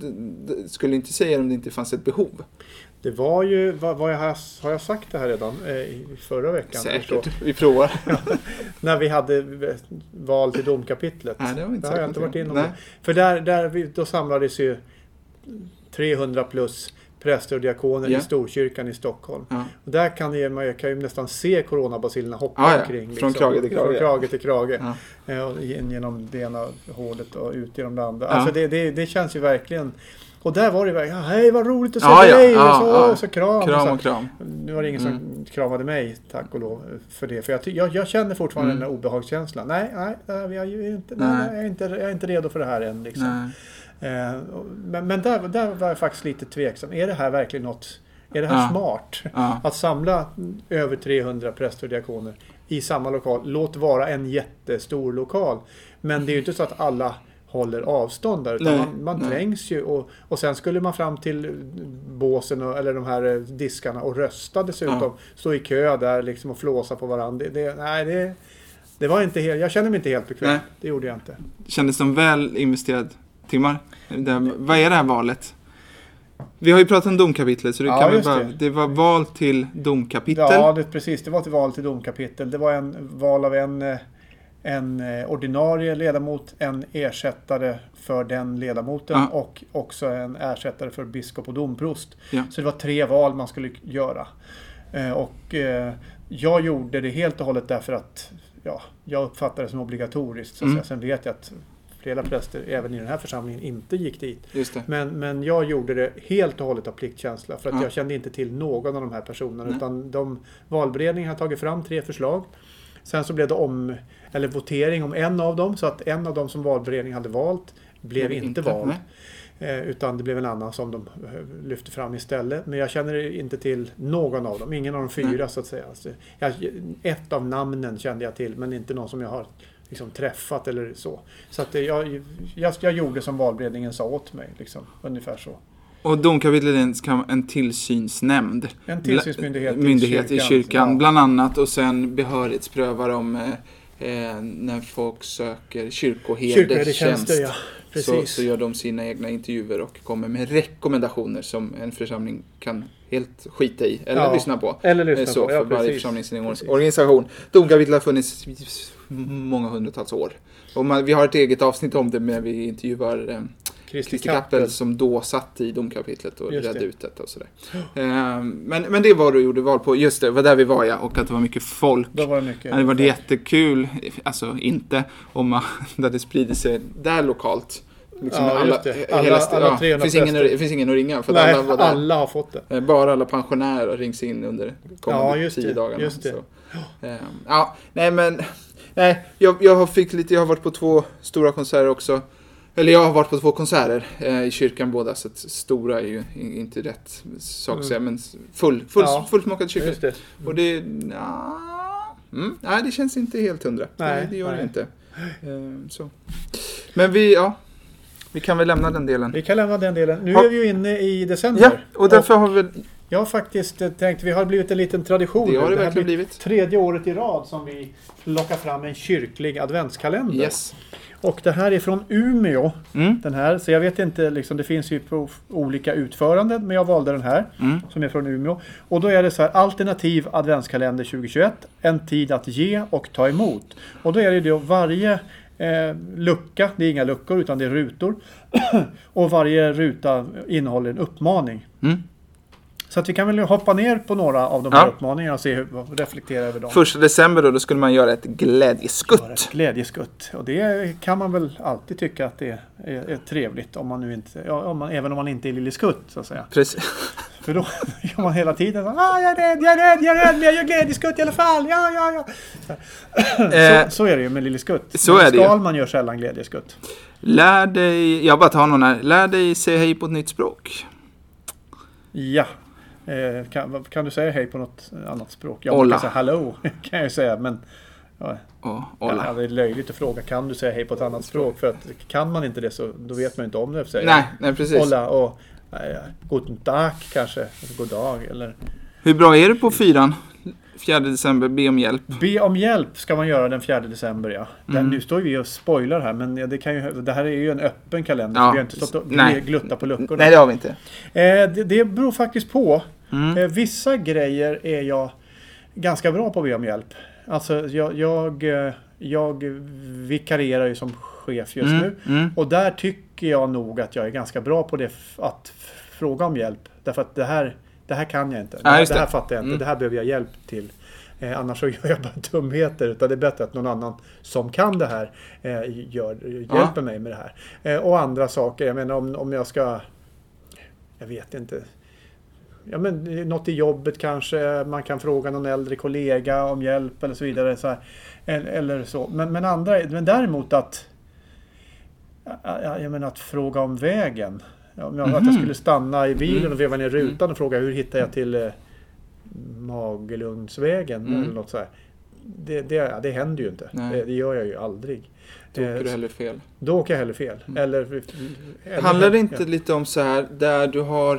Skulle inte säga om det inte fanns ett behov. Det var ju, vad, vad jag har, har jag sagt det här redan eh, i förra veckan? Säkert, vi provar. När vi hade val till domkapitlet. Nej, det har vi inte sagt. Jag inte varit inom det. För där, där vi, då samlades ju trehundra plus präster och diakoner yeah. i Storkyrkan i Stockholm. Ja. Och där kan ju, man kan ju nästan se coronabacillerna hoppa ah, ja. omkring. Liksom. Från krage till krage. Från krage till krage. Ja. Eh, genom det ena hålet och ut genom det andra. Ja. Alltså det, det, det känns ju verkligen... Och där var det verkligen, hej vad roligt att se ja, dig! Ja, och, så, ja. och så kram. Kram och, så. och kram. Nu var det ingen mm. som kramade mig, tack och lov, för det. För jag, jag, jag känner fortfarande mm. den där obehagskänslan. Nej, nej, jag är inte, nej. Nej, jag är inte, jag är inte redo för det här än. Liksom. Eh, men men där, där var jag faktiskt lite tveksam. Är det här verkligen något... Är det här ja. smart? Ja. Att samla över trehundra präster och diakoner i samma lokal. Låt vara en jättestor lokal. Men det är ju inte så att alla håller avstånd där. Utan nej, man man trängs ju. Och, och sen skulle man fram till båsen och, eller de här diskarna och rösta dessutom. Ja. Stå i kö där liksom och flåsa på varandra. Det, det, nej, det, det var inte helt... Jag kände mig inte helt bekväm. Nej. Det gjorde jag inte. Kändes som väl investerad timmar. Det, vad är det här valet? Vi har ju pratat om domkapitlet, så det, ja, kan vi bara, det. det var val till domkapitel. Ja, det, precis. Det var ett val till domkapitel. Det var en val av en, en ordinarie ledamot, en ersättare för den ledamoten ja. och också en ersättare för biskop och domprost. Ja. Så det var tre val man skulle göra. Och jag gjorde det helt och hållet därför att ja, jag uppfattade det som obligatoriskt. Så mm. Sen vet jag att flera präster även i den här församlingen inte gick dit. Just det. Men, men jag gjorde det helt och hållet av pliktkänsla. För att ja. jag kände inte till någon av de här personerna. Nej. Utan de, valberedningen har tagit fram tre förslag. Sen så blev det om, eller votering om en av dem. Så att en av dem som valberedningen hade valt blev inte, inte vald. Eh, utan det blev en annan som de lyfte fram istället. Men jag känner inte till någon av dem. Ingen av de fyra Nej. så att säga. Alltså, jag, ett av namnen kände jag till. Men inte någon som jag har liksom träffat eller så. Så att jag, jag, jag gjorde som valberedningen sa åt mig. Liksom, ungefär så. Och domkapitlet är en tillsynsnämnd. En tillsynsmyndighet myndighet i kyrkan, i kyrkan ja. bland annat. Och sen behörighetsprövar om eh, när folk söker kyrkoherdetjänst. Ja. Så, så gör de sina egna intervjuer och kommer med rekommendationer som en församling kan helt skita i. Eller ja. lyssna på. Eller lyssna så på. Ja, för precis. varje församlingsorganisation. Domkapitlet har funnits många hundratals år. Och man, vi har ett eget avsnitt om det, men vi intervjuar eh, Kristi Kappel Kappel. som då satt i domkapitlet och Just redde det. ut detta och sådär. Uh, men, men det var du gjorde val på. Just det, var där vi var ja. Och att det var mycket folk. Då var det mycket. Ja, det var det jättekul. Alltså inte om man där det sprider sig där lokalt. Liksom Ja, alla, just det. Alla- hela, alla ja, trehundra finns ingen, präster. det finns ingen att ringa för att Nej, alla var där. alla har fått det. Eh, Bara alla pensionärer rings in under kommande Ja, just tio det, dagarna. just det. Så, eh, ja, nej men nej, jag, jag har fick lite, jag har varit på två stora konserter också. Eller jag har varit på två konserter eh, i kyrkan båda, så att stora är ju inte rätt sak att säga, men full, full, Ja, fullsmakad kyrka. Just det. Och det, ja, mm, nej det känns inte helt hundra. Nej, det, det gör nej. det inte. Eh, så. Men vi, ja, vi kan väl lämna den delen. Vi kan lämna den delen. Nu Ja. är vi ju inne i december. Ja, och därför har vi, Jag har faktiskt eh, tänkt, vi har blivit en liten tradition. det har nu. det här verkligen blir blivit. tredje året i rad som vi lockar fram en kyrklig adventskalender. Yes. Och det här är från Umeå. Mm. Den här, så jag vet inte, liksom, det finns ju på olika utföranden, men jag valde den här Mm. som är från Umeå. Och då är det så här, alternativ adventskalender tjugohundratjugoett, en tid att ge och ta emot. Och då är det då varje eh, lucka, det är inga luckor utan det är rutor. Och varje ruta innehåller en uppmaning. Mm. Så att vi kan väl hoppa ner på några av de Ja. här uppmaningarna och se hur, reflektera över dem. Första december då, då skulle man göra ett glädjeskutt. Göra ett glädjeskutt. Och det kan man väl alltid tycka att det är, är, är trevligt. Om man nu inte, ja, om man, även om man inte är lille skutt så att säga. Precis. För då gör man hela tiden så, ah, jag är rädd, jag är rädd, jag är rädd, men jag gör glädjeskutt i alla fall. Ja, ja, ja. Eh, Så, så är det ju med lille skutt. så är det ju. Skalman gör sällan glädjeskutt. Lär dig, jag bara tar någon här. Lär dig säga hej på ett nytt språk. Ja. Eh, kan, kan du säga hej på något annat språk? Jag Olla. kan säga hallå, kan jag säga, men ja, Oh, ja, det är löjligt att fråga, kan du säga hej på ett annat språk? För att kan man inte det så då vet man inte om det. Säger Nej, nej precis. Olla och eh, guten Tag kanske, alltså, god dag eller Hur bra är du på fyran? fjärde december, be om hjälp. be om hjälp ska man göra den fjärde december, ja. Mm. Den, nu står vi och spoilar här, men det, kan ju, det här är ju en öppen kalender. Ja, Vi har inte stått och nej. gluttat på luckorna. Nej, det har vi inte. Eh, det, det beror faktiskt på. Mm. Eh, vissa grejer är jag ganska bra på att be om hjälp. Alltså jag, jag, eh, jag vikarierar ju som chef just Mm, nu. mm. Och där tycker jag nog att jag är ganska bra på det f- att f- fråga om hjälp. Därför att det här, det här kan jag inte. Ja, det, just det här det. fattar jag inte. Mm. Det här behöver jag hjälp till. Eh, annars så gör jag bara dumheter. Utan det är bättre att någon annan som kan det här eh, gör, hjälper Ja. mig med det här. Eh, och andra saker. Jag menar om, om jag ska... Jag vet inte. Ja, men något i jobbet kanske. Man kan fråga någon äldre kollega om hjälp eller så vidare. Så här. Eller, eller så. Men, men, andra, men däremot att... Jag, jag menar att fråga om vägen. Om jag, Mhm. Att jag skulle stanna i bilen Mm. och veva ner rutan och fråga hur hittar jag till eh, Magelundsvägen Mm. eller något så här. Det, det, det händer ju inte. Nej. Det, det gör jag ju aldrig. Då åker Eh, du hellre fel. Då åker jag hellre fel. Mm. Eller, eller, Handlar det inte lite om så här, där du har...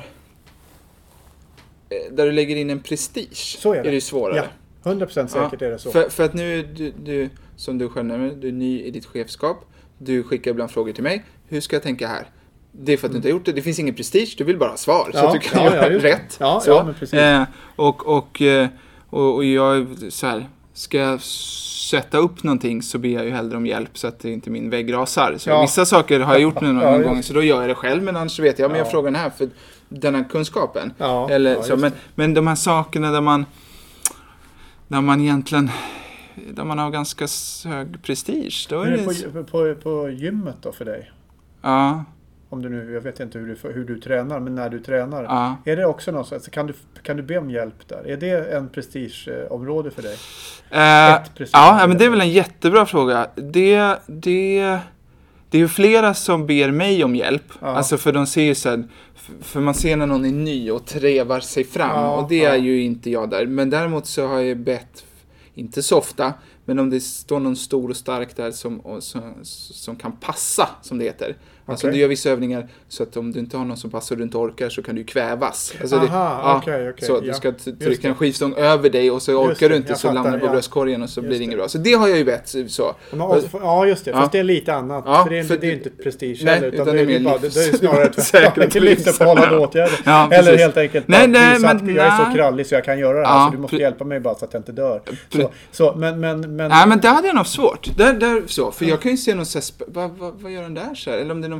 eh, Där du lägger in en prestige, Så är det. är det svårare. Ja, hundra procent säkert är det så. För, för att nu är du, du, som du själv nämner, du är ny i ditt chefskap. Du skickar ibland frågor till mig. Hur ska jag tänka här? Det är för att du inte har gjort det. Det finns ingen prestige, du vill bara ha svar. Så Ja, att du kan ja, göra ja, just det. rätt. Ja, så. ja, men precis. Eh, och, och, eh, och, och jag är så här, ska jag sätta upp någonting så ber jag ju hellre om hjälp så att det inte min vägg rasar. Så Ja. vissa saker har jag gjort nu några Ja, just. gånger så då gör jag det själv. Men annars vet jag, men jag Ja. frågar den här för den här kunskapen. Ja, Eller, ja, så, just men, det. men de här sakerna där man där man egentligen där man har ganska hög prestige. Då är Hur är det, det på, på, på gymmet då för dig? ja, Om du nu, jag vet inte hur du, hur du tränar, men när du tränar. ja. Är det också något så kan du, kan du be om hjälp där? Är det en prestigeområde för dig? Eh, Ett prestige- ja, men det är väl en jättebra fråga. Det, det, det är ju flera som ber mig om hjälp. Ja. Alltså för de ser ju så här, för man ser när någon är ny och trevar sig fram. Ja, och det ja. är ju inte jag där. Men däremot så har jag bett, inte så ofta, men om det står någon stor och stark där som, och, som, som kan passa, som det heter. Alltså Okej. du gör vissa övningar så att om du inte har någon som passar och du inte orkar så kan du kvävas. Alltså det, Aha, ja, okej, okej, Så att du ja. ska t- Just trycka det. en skivstång över dig och så orkar det, du inte jag så fattar, landar den på ja. bröstkorgen och så blir Just det inget det. bra. Så det har jag ju bett så. Man måste, ja, just det. Ja. Fast det är lite annat. Ja, för det är, för inte, det är det- inte prestige Nej, heller, utan det är det, är mer bara, livs- det är snarare tvärtom. Säkerhet- Till livsuppehållande åtgärder. Ja, Eller precis. helt enkelt Nej, bara nej, visa att men jag är så nej. krallig så jag kan göra det här. Ja, så du måste pre- hjälpa mig bara så att jag inte dör. Så, så, men, men, men, Nej, men det hade jag nog svårt. Där, där, så. För jag kan ju se någon så här, sp- vad, vad, vad gör den där så här? Eller om det är någon,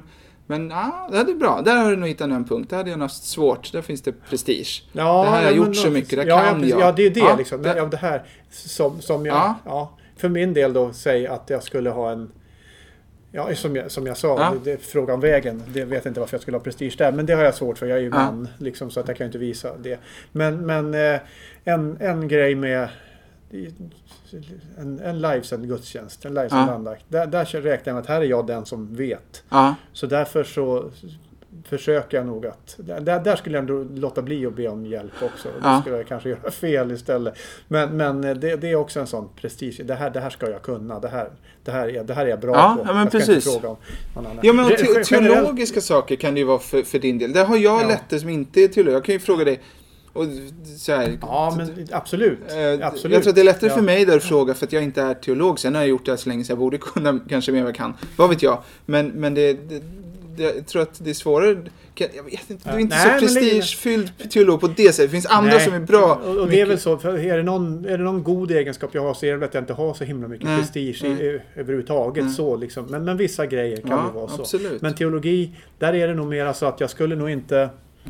Men ja, det är bra. Där har du nog hittat en punkt. Där hade jag haft svårt. Där finns det prestige. Ja, det här har jag ja, gjort men, så mycket. Det ja, kan ja, jag. Ja, det är det ja, liksom. Det, ja, det här som, som jag... Ja. Ja, för min del då, säg att jag skulle ha en... Ja, som jag, som jag sa, Ja. det, det är frågan om vägen. Det vet inte varför jag skulle ha prestige där. Men det har jag svårt för. Jag är ju Ja. man, liksom, så att jag kan inte visa det. Men, men eh, en, en grej med... En, en livesänd gudstjänst, en livesänd Ja. andakt. Där, där räknar jag med att här är jag den som vet. Ja. Så därför så försöker jag nog att... Där, där skulle jag ändå låta bli att be om hjälp också. Då Ja. skulle jag kanske göra fel istället. Men, men det, det är också en sån prestige. Det här, det här ska jag kunna. Det här, det här, är, det här är jag bra Ja, på. ja, men jag ska precis. inte fråga om någon annan. Ja, men Re- te- generellt- teologiska saker kan det ju vara för, för din del. Där har jag Ja. lättare som inte är teolog. Jag kan ju fråga dig. Och så här, Ja, men absolut. Eh, absolut. Jag tror att det är lättare Ja. för mig där att fråga för att jag inte är teolog. Sen har jag gjort det här så länge så jag borde kunna kanske mer än vad jag kan. Vad vet jag. Men, men det, det, det, jag tror att det är svårare. Kan, jag vet inte, du är inte Nej, men så det- prestigefylld teolog på det sättet. Det finns andra Nej. som är bra. Och, och det är väl så, för är det, någon, är det någon god egenskap jag har så är det väl att jag inte har så himla mycket Nej. prestige i, Nej. överhuvudtaget. Nej. Så liksom. men, men vissa grejer kan Ja, det vara så. absolut. Men teologi, där är det nog mer så att jag skulle nog inte...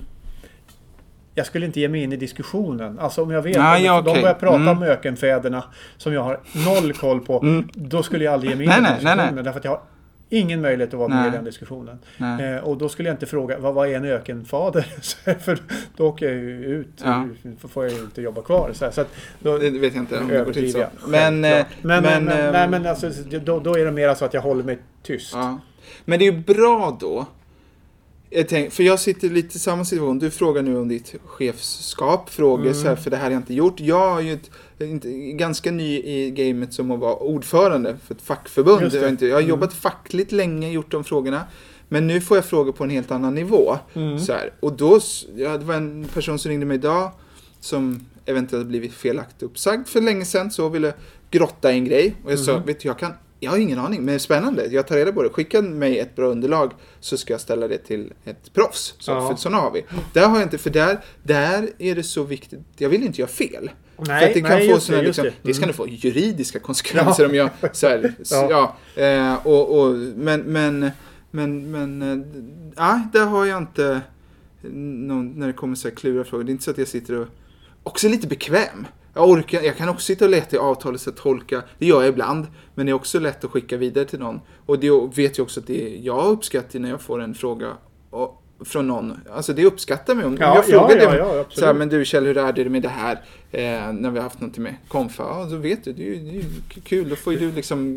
Jag skulle inte ge mig in i diskussionen. Alltså om jag vet Nej, om ja, de okej. börjar prata Mm. om ökenfäderna som jag har noll koll på, Mm. då skulle jag aldrig ge mig in Nej, i nej, diskussionen. nej, nej. Därför att jag har ingen möjlighet att vara med Nej. i den diskussionen. Nej. Eh, och då skulle jag inte fråga, vad, vad är en ökenfader? För då åker jag ju ut, Ja. då får jag ju inte jobba kvar. Så, här, så att då, Det vet jag inte om det går till så. överdriver jag, Men, eh, självklart. men, men, men, men, ehm, nej, men alltså, då, då är det mer så att jag håller mig tyst. Ja. Men det är ju bra då. Jag tänk, för jag sitter lite i samma situation. Du frågar nu om ditt chefskap. Frågor Mm. så här, för det här har jag inte gjort. Jag är ju ett, inte, ganska ny i gamet som att vara ordförande för ett fackförbund. Just det. Jag har, inte, jag har Mm. jobbat fackligt länge, gjort de frågorna. Men nu får jag frågor på en helt annan nivå. Mm. Så här. Och då, ja, det var en person som ringde mig idag som eventuellt blivit felaktigt uppsagd för länge sedan. Så ville grotta i en grej. Och jag sa, Mm. vet du, jag kan... Jag har ingen aning, men det är spännande. Jag tar reda på det. Skicka mig ett bra underlag så ska jag ställa det till ett proffs. Så, Ja. för sådana har vi. Där har jag inte, för där, där är det så viktigt. Jag vill inte göra fel. Nej, för att det kan nej, få just såna, det, just liksom, det. det ska Mm. nu få juridiska konsekvenser om jag så här, Ja. ja. eh, och, och, men, men, men, men, eh, ja, där har jag inte någon, när det kommer så här kluriga frågor. Det är inte så att jag sitter och också lite bekväm. Jag orkar, jag kan också sitta och leta i avtalet och tolka. Det gör jag ibland. Men det är också lätt att skicka vidare till någon. Och det vet jag också att det är, jag uppskattar när jag får en fråga och, från någon. Alltså det uppskattar mig. Om Ja, jag frågar ja, dig, ja, ja, absolut. så här, men du Kjell, hur är det med det här? Eh, när vi har haft något med konfa. Ja, så vet du, det är ju, det är ju kul. Då får ju du liksom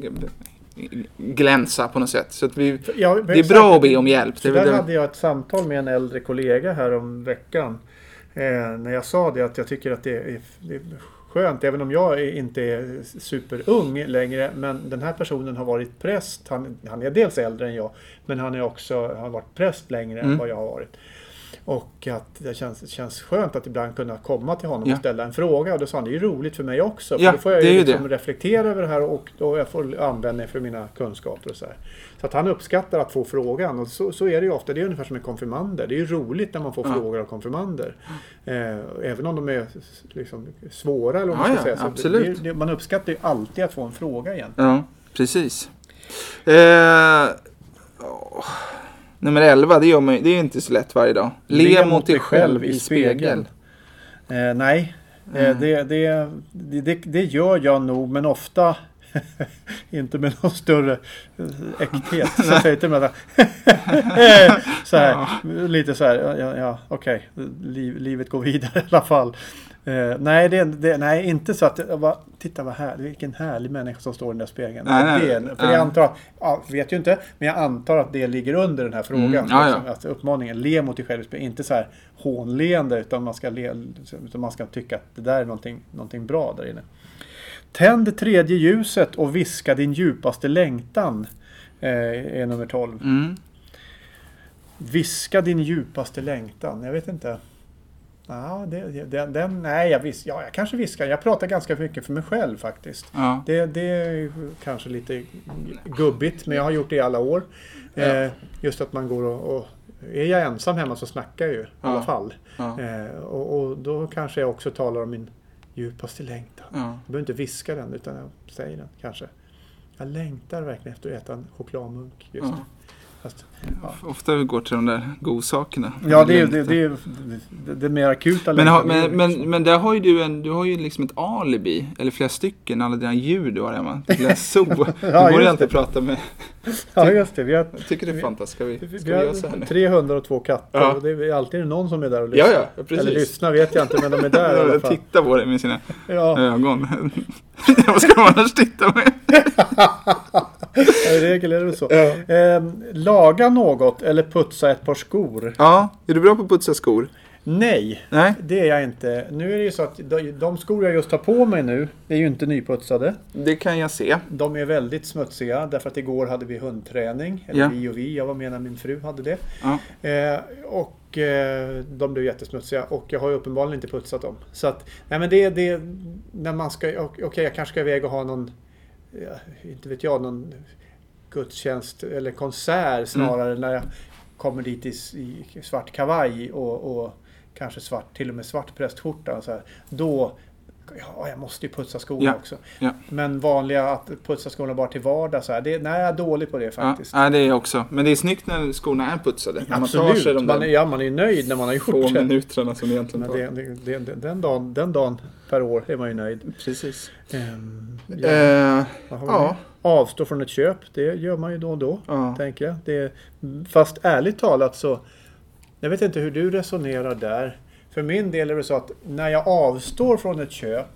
glänsa på något sätt. Så att vi, Ja, det är bra att be om hjälp. Det Så är väl där det. hade jag ett samtal med en äldre kollega här om veckan. Eh, när jag sa det att jag tycker att det är, det är skönt, även om jag är- inte är superung längre. Men den här personen har varit präst. Han, han är dels äldre än jag. Men han är också, har varit präst längre Mm. än vad jag har varit. Och att det känns, det känns skönt att ibland kunna komma till honom Ja. och ställa en fråga. Och då sa han, det är ju roligt för mig också. För Ja, då får jag det är ju ju liksom det. reflektera över det här och då jag får användning för mina kunskaper och så här. Så att han uppskattar att få frågan. Och så, så är det ju ofta. Det är ungefär som med konfirmander. Det är ju roligt när man får Ja. frågor av konfirmander. Eh, även om de är liksom svåra eller vad man Ja, ska ja, säga. Så absolut. det, det, man uppskattar ju alltid att få en fråga igen. Ja, precis. Eh, åh. Nummer elva, det, gör man, det är inte så lätt varje dag. Le, mot dig själv i spegel. Eh, nej, eh, Mm. det, det, det, det, det gör jag nog, men ofta inte med någon större eh, äkthet. Så jag säger till mig så här, lite så här, ja, ja okej, Liv, livet går vidare i alla fall. Eh, nej, det, det, nej, inte så att jag bara, titta vad här, vilken härlig människa som står i den där spegeln. Nej, nej, det, för nej. jag antar, ja, vet ju inte, men jag antar att det ligger under den här frågan. Mm, ja, ja. Liksom, att uppmaningen, le mot dig själv, inte så här hånleende, utan man ska, le, utan man ska tycka att det där är någonting, någonting bra där inne. Tänd det tredje ljuset och viska din djupaste längtan, eh, är nummer tolv. Mm. Viska din djupaste längtan, jag vet inte. Ja, det, det, den, nej, jag, vis, ja, jag kanske viskar. Jag pratar ganska mycket för mig själv faktiskt. Ja. Det, det är kanske lite gubbigt, men jag har gjort det i alla år. Ja. Eh, just att man går och, och... Är jag ensam hemma så snackar jag ju i Ja. alla fall. Ja. Eh, och, och då kanske jag också talar om min djupaste längtan. Ja. Jag behöver inte viska den, utan jag säger den kanske. Jag längtar verkligen efter att äta en chokladmunk just nu. Ja. Fast, ja. Ofta går till de där godsakerna. Ja, det är det, det, är, det, det är mer akuta. Men, ha, men, men, men där har ju du, en, du har ju liksom ett alibi, eller flera stycken, alla dina djur du har hemma. Flera zoo. Ja, du borde alltid det. prata med. Ja, just det. Vi har, jag tycker det är fantastiskt. Ska vi, ska vi, vi göra så här nu? tre hundar och två katter. Ja. Och det är alltid någon som är där och lyssnar. Ja, ja, precis. Eller lyssnar vet jag inte, men de är där i alla fall. Titta på det med sina ja. ögon. Vad ska man annars titta med? I regel är det så. Ja. Eh, laga något eller putsa ett par skor. Ja, är du bra på att putsa skor? Nej, Nej, det är jag inte. Nu är det ju så att de, de skor jag just har på mig nu är ju inte nyputsade. det kan jag se. De är väldigt smutsiga därför att igår hade vi hundträning. Eller Ja. vi och vi, jag var med när min fru hade det. Ja. Eh, och eh, de blev jättesmutsiga och jag har ju uppenbarligen inte putsat dem. Så att, nej men det det när man ska, okej okay, jag kanske ska iväg och ha någon, ja, inte vet jag, någon gudstjänst eller konsert snarare mm. när jag kommer dit i, i svart kavaj och, och kanske svart, till och med svart prästskjorta så här. Då, ja, jag måste ju putsa skorna ja. också. Ja. Men vanliga att putsa skorna bara till vardag så här, det, nej jag är dålig på det faktiskt. Ja, det är jag också. Men det är snyggt när skorna är putsade. När Absolut, man tar sig de man, där är, ja, man är ju nöjd när man har gjort få det. minuterna som egentligen Men det, det, det, den, dagen, den dagen per år är man ju nöjd. Precis. Um, ja. Eh, ja. Avstå från ett köp, det gör man ju då och då, ja. tänker jag. Det, fast ärligt talat så, jag vet inte hur du resonerar där. För min del är det så att när jag avstår från ett köp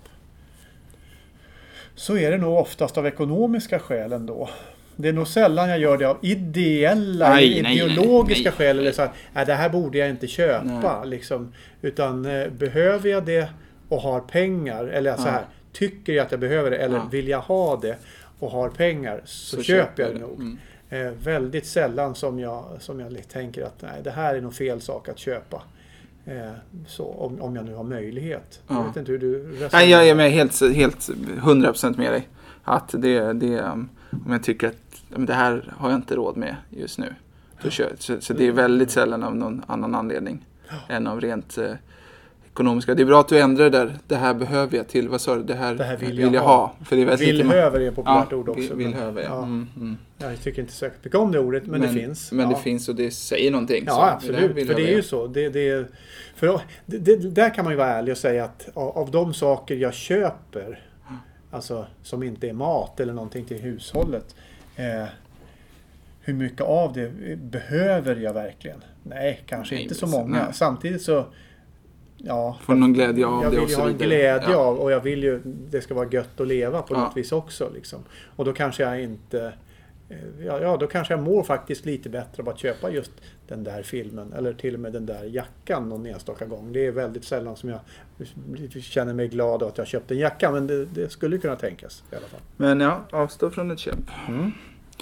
så är det nog oftast av ekonomiska skäl ändå. Det är nog sällan jag gör det av ideella, nej, nej, ideologiska nej, nej. skäl. Eller så här, nej, det här borde jag inte köpa. Liksom. Utan eh, behöver jag det och har pengar, eller så här, ja. tycker jag att jag behöver det, eller ja. vill jag ha det och har pengar, så, så köper jag det nog. Mm. Eh, väldigt sällan som jag, som jag tänker att nej, det här är nog fel sak att köpa. Eh, så, om, om jag nu har möjlighet. Ja. Jag vet inte hur du resonerar. Nej, jag är med helt, helt hundra procent med dig. Att det, det, um, om jag tycker att men det här har jag inte råd med just nu. Så, ja. så, så det är väldigt sällan av någon annan anledning ja. än av rent eh, ekonomiska. Det är bra att du ändrar det där. Det här behöver jag till. Vad sa du? Det här, det här vill, vill jag ha. ha. För det är Villhöver är ett populärt ja, ord också. Villhöver, ja. ja. Mm, mm. Jag tycker inte säkert mycket om det ordet, men, men det finns. Men ja. det finns och det säger någonting. Ja, så absolut. Det för det är ju så. Det, det, för det, det, där kan man ju vara ärlig och säga att av, av de saker jag köper, mm. alltså som inte är mat eller någonting till hushållet, eh, hur mycket av det behöver jag verkligen? Nej, kanske nej, inte så många. Nej. Samtidigt så ja, får någon glädje av jag det vill också ju ha en vidare. glädje ja. av och jag vill ju det ska vara gött att leva på ja. något vis också liksom. Och då kanske jag inte ja, ja då kanske jag mår faktiskt lite bättre av att köpa just den där filmen eller till och med den där jackan någon enstaka gång. Det är väldigt sällan som jag känner mig glad att jag köpt en jacka, men det, det skulle kunna tänkas i alla fall. Men ja, avstå från ett köp. Mm.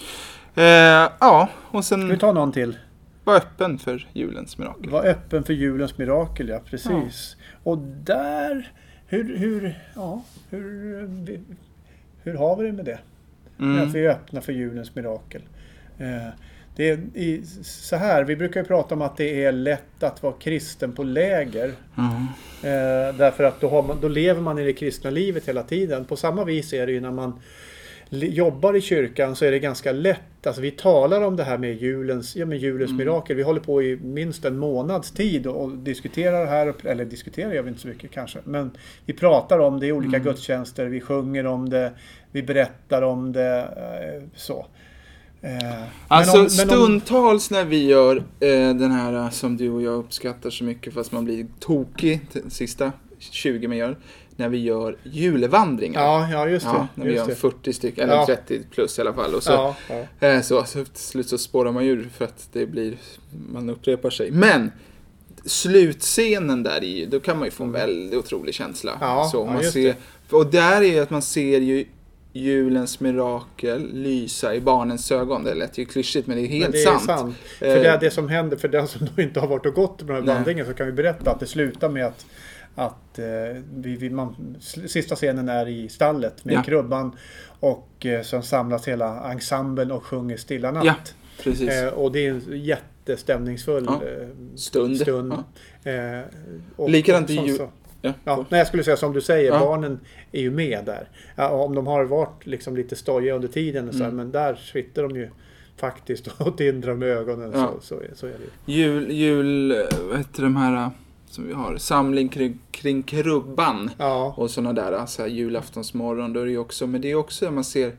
Eh, ja, och sen ska vi ta någon till? Var öppen för julens mirakel. Var öppen för julens mirakel, ja precis. Ja. Och där, hur, hur, ja, hur, hur har vi det med det? Mm. Med att vi är öppna för julens mirakel. Eh, det är i, så här, vi brukar ju prata om att det är lätt att vara kristen på läger. Mm. Eh, därför att då, har man, då lever man i det kristna livet hela tiden. På samma vis är det ju när man jobbar i kyrkan så är det ganska lätt. Alltså vi talar om det här med julens, ja, med julens mm. mirakel. Vi håller på i minst en månads tid och, och diskuterar det här. Eller diskuterar jag inte så mycket kanske. Men vi pratar om det i olika mm. gudstjänster. Vi sjunger om det. Vi berättar om det. Eh, så. Eh, alltså men om, stundtals men om... när vi gör eh, den här som du och jag uppskattar så mycket fast man blir tokig de sista tjugo man gör. När vi gör julvandringar. Ja, ja just det. Ja, när vi just gör det. fyrtio stycken, eller ja. trettio plus i alla fall. Och så, ja, ja. Eh, så, så till slut så spårar man ju för att det blir, man upprepar sig. Men slutscenen där i, då kan man ju få en väldigt otrolig känsla. Ja, så, ja, man just ser, och där är ju att man ser ju julens mirakel lysa i barnens ögon. Det lät ju klyschigt, men det är helt men det är sant. sant. För det är det som händer för den som då inte har varit och gått på den här Nej. vandringen, så kan vi berätta att det slutar med att att eh, vi, vi, man, sista scenen är i stallet med ja. krubban och eh, sen samlas hela ensemblen och sjunger Stilla natt. Ja, precis. Eh, och det är en jättestämningsfull ja. eh, stund. stund. Ja. Eh, och, Likadant och, i jul. så, ja, ja, nej, jag skulle säga som du säger, ja. barnen är ju med där. Ja, om de har varit liksom lite stojiga under tiden och så här, mm. men där sitter de ju faktiskt och tindrar med ögonen. Ja. Så, så, så är det. Jul, jul, vad heter de här som vi har? Samling kring, kring krubban. Ja. Och sådana där, alltså julaftonsmorgon. Då är det ju också, men det är också när man ser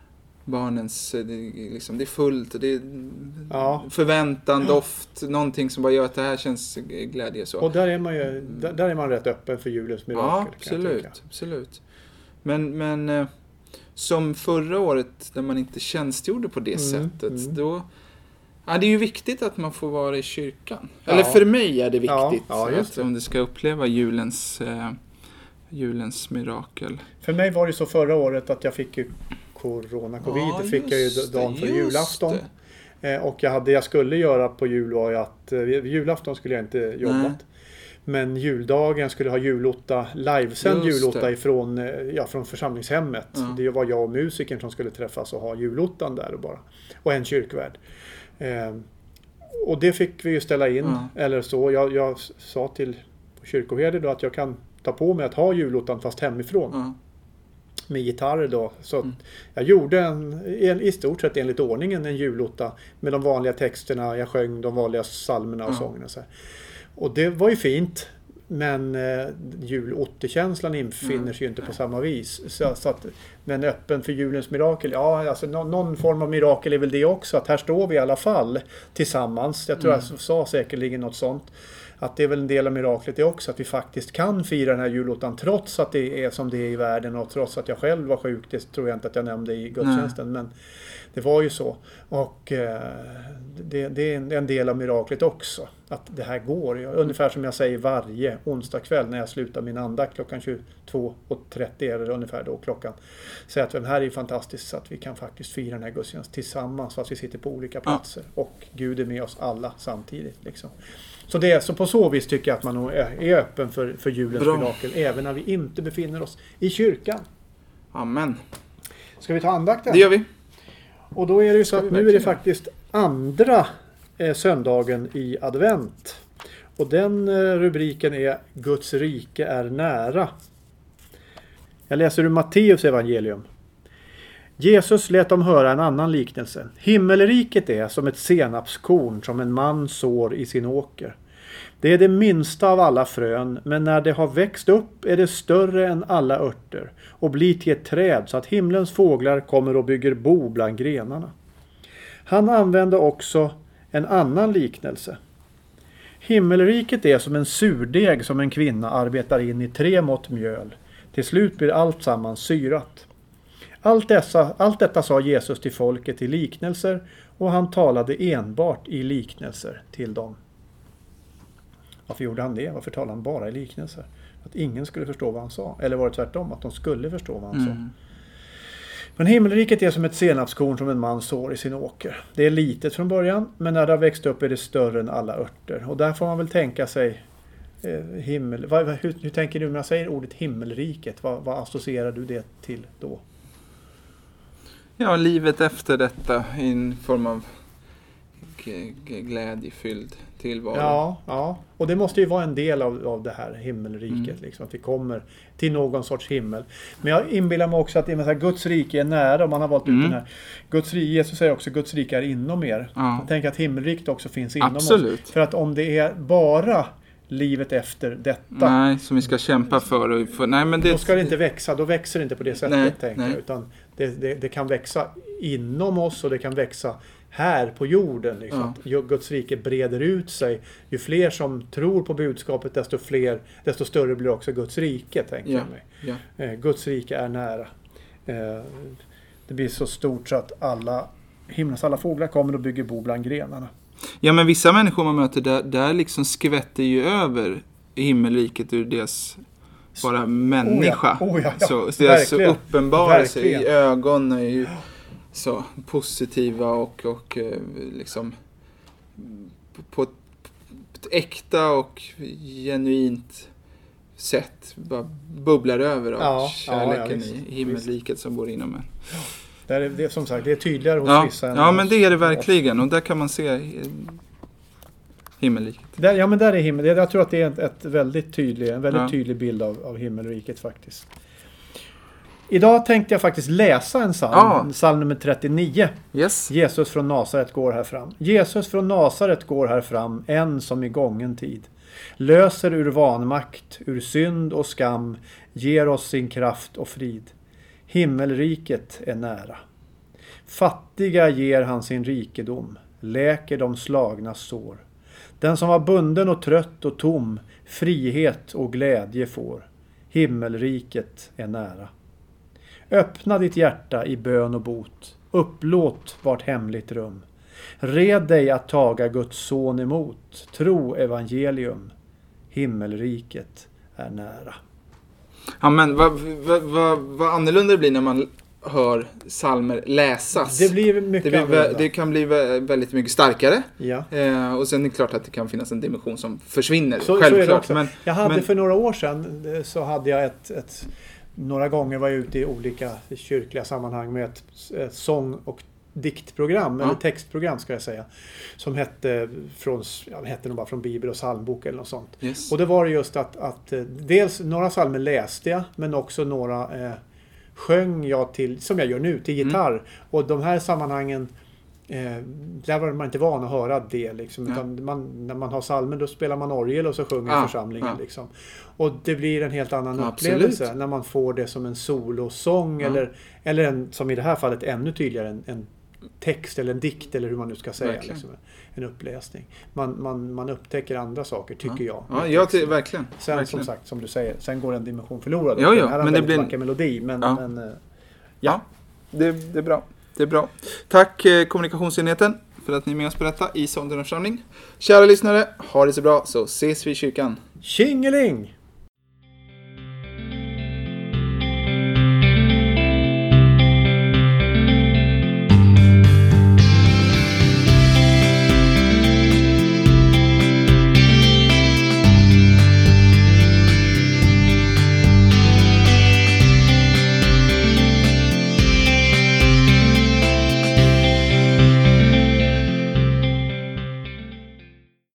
barnens, det, liksom, det är fullt, det är ja. förväntan, doft, någonting som bara gör att det här känns glädje. Så. Och där är man ju, där, där är man rätt öppen för julens mirakel. Ja, absolut, absolut. Men, men eh, som förra året, där man inte tjänstgjorde på det mm, sättet, mm. då ja, det är ju viktigt att man får vara i kyrkan. Ja. Eller för mig är det viktigt, ja, ja, att, det. om det ska uppleva julens, eh, julens mirakel. För mig var det så förra året att jag fick ju corona, covid, ja, det fick jag ju dagen för julafton. Eh, och jag, hade, jag skulle göra på jul var ju att eh, julafton skulle jag inte jobbat. Nej. Men juldagen skulle ha julotta, livesänd julotta ifrån, ja, från församlingshemmet. Ja. Det var jag och musikern som skulle träffas och ha julottan där och bara. Och en kyrkvärd. Eh, och det fick vi ju ställa in. Ja. Eller så. Jag, jag sa till kyrkoherden då att jag kan ta på mig att ha julottan fast hemifrån. Ja. Med gitarr då. Så mm. jag gjorde en, en, i stort sett enligt ordningen en julotta med de vanliga texterna. Jag sjöng de vanliga psalmerna och ja. sångerna. Så här. Och det var ju fint, men eh, julottekänslan infinner mm. sig ju inte på samma vis. Så, så att, men öppen för julens mirakel, ja, alltså no, någon form av mirakel är väl det också. Att här står vi i alla fall tillsammans. Jag tror mm. jag sa säkerligen något sånt. Att det är väl en del av miraklet det också. Att vi faktiskt kan fira den här julottan trots att det är som det är i världen. Och trots att jag själv var sjuk, det tror jag inte att jag nämnde i gudstjänsten. Mm. Men det var ju så. Och eh, det, det är en del av miraklet också. Att det här går. Ungefär som jag säger varje onsdag kväll när jag slutar min andakt klockan tjugotvå och trettio är det ungefär då klockan. Så att den här är fantastiskt så att vi kan faktiskt fira den här gudstjänsten tillsammans fast vi sitter på olika platser. Ja. Och Gud är med oss alla samtidigt. Liksom. Så, det, så på så vis tycker jag att man är, är öppen för, för julens Bra. mirakel även när vi inte befinner oss i kyrkan. Amen. Ska vi ta andakten? Det gör vi. Och då är det ju så att nu är det faktiskt andra eh, söndagen i advent. Och den eh, rubriken är Guds rike är nära. Jag läser ur Matteus evangelium. Jesus lät dem höra en annan liknelse. Himmelriket är som ett senapskorn som en man sår i sin åker. Det är det minsta av alla frön, men när det har växt upp är det större än alla örter och blir till ett träd så att himlens fåglar kommer och bygger bo bland grenarna. Han använde också en annan liknelse. Himmelriket är som en surdeg som en kvinna arbetar in i tre mått mjöl. Till slut blir allt samman syrat. Allt, dessa, allt detta sa Jesus till folket i liknelser och han talade enbart i liknelser till dem. Varför gjorde han det? Varför talade han bara i liknelser? Att ingen skulle förstå vad han sa. Eller var det tvärtom? Att de skulle förstå vad han mm. sa. Men himmelriket är som ett senapskorn som en man sår i sin åker. Det är litet från början, men när det har växt upp är det större än alla örter. Och där får man väl tänka sig eh, himmel. Vad, hur, hur tänker du när jag säger ordet himmelriket? Vad, vad associerar du det till då? Ja, livet efter detta i en form av g- g- glädjefylld tillvaro. Ja, ja, och det måste ju vara en del av, av det här himmelriket, mm. liksom, att vi kommer till någon sorts himmel. Men jag inbillar mig också att det är här, Guds rike är nära, och man har valt ut mm. den här. Guds rike, Jesus säger också att Guds rike är inom er. Ja. Jag tänker att himmelriket också finns inom Absolut. oss. För att om det är bara livet efter detta. Nej, som vi ska kämpa för. Och för nej, men det, då ska det inte växa, då växer det inte på det sättet, nej, tänker nej. jag. Utan det, det, det kan växa inom oss och det kan växa här på jorden. Liksom. Ja. Guds rike breder ut sig. Ju fler som tror på budskapet, desto fler, desto större blir också Guds rike, tänker ja. jag mig. Ja. Eh, Guds rike är nära. Eh, det blir så stort så att alla himlens alla fåglar kommer och bygger bo bland grenarna. Ja, men vissa människor man möter, där, där liksom skvätter ju över himmelriket ur deras bara människa. Oh ja, oh ja, ja. Så, så det är så uppenbara sig i ögonen är ju så positiva och, och liksom på ett, ett äkta och genuint sätt bara bubblar över av ja, kärleken ja, ja, i himmelriket som bor inom en. Det är, det, som sagt, det är tydligare hos ja, vissa. Ja, men det är det verkligen. Och där kan man se himmelriket. Där, ja, men där är himmel. Jag tror att det är ett, ett väldigt tydlig, en väldigt ja. tydlig bild av, av himmelriket faktiskt. Idag tänkte jag faktiskt läsa en psalm, Ja. psalm nummer trettionio. Yes. Jesus från Nasaret går här fram. Jesus från Nasaret går här fram, en som i gången tid. Löser ur vanmakt, ur synd och skam, ger oss sin kraft och frid. Himmelriket är nära. Fattiga ger han sin rikedom, läker de slagna sår. Den som var bunden och trött och tom, frihet och glädje får. Himmelriket är nära. Öppna ditt hjärta i bön och bot. Upplåt vart hemligt rum. Red dig att taga Guds son emot. Tro evangelium. Himmelriket är nära. Ja, men vad, vad, vad, vad annorlunda det blir när man hör psalmer läsas. Det blir mycket det, blir, annorlunda. det kan bli väldigt mycket starkare. Ja. Eh, och sen är det klart att det kan finnas en dimension som försvinner. Så, självklart. så är det också. Men, jag hade men, för några år sedan så hade jag ett, ett några gånger var jag ute i olika kyrkliga sammanhang med ett, ett sång- och diktprogram, ja. eller textprogram ska jag säga, som hette från, ja, hette nog bara från Bibel och psalmbok eller något sånt. Yes. Och det var just att, att dels några psalmer läste jag, men också några eh, sjöng jag till, som jag gör nu, till gitarr. Mm. Och de här sammanhangen Eh, där var man inte van att höra det liksom, ja. utan man, när man har psalmen då spelar man orgel och så sjunger ah, församlingen ah. liksom. Och det blir en helt annan ja, upplevelse absolut. när man får det som en solosång ja. eller, eller en, som i det här fallet ännu tydligare en, en text eller en dikt eller hur man nu ska säga liksom, en uppläsning. Man, man, man upptäcker andra saker tycker ja. jag. Ja, jag ty- verkligen. Sen verkligen. som sagt som du säger, sen går en dimension förlorad. Jo, jo, här har men en det väldigt blir vacker melodi men, ja. men ja. ja det, det är bra. Det är bra. Tack eh, kommunikationsenheten för att ni är med oss på detta i Sollentuna församling. Kära lyssnare, ha det så bra så ses vi i kyrkan. Tjingeling!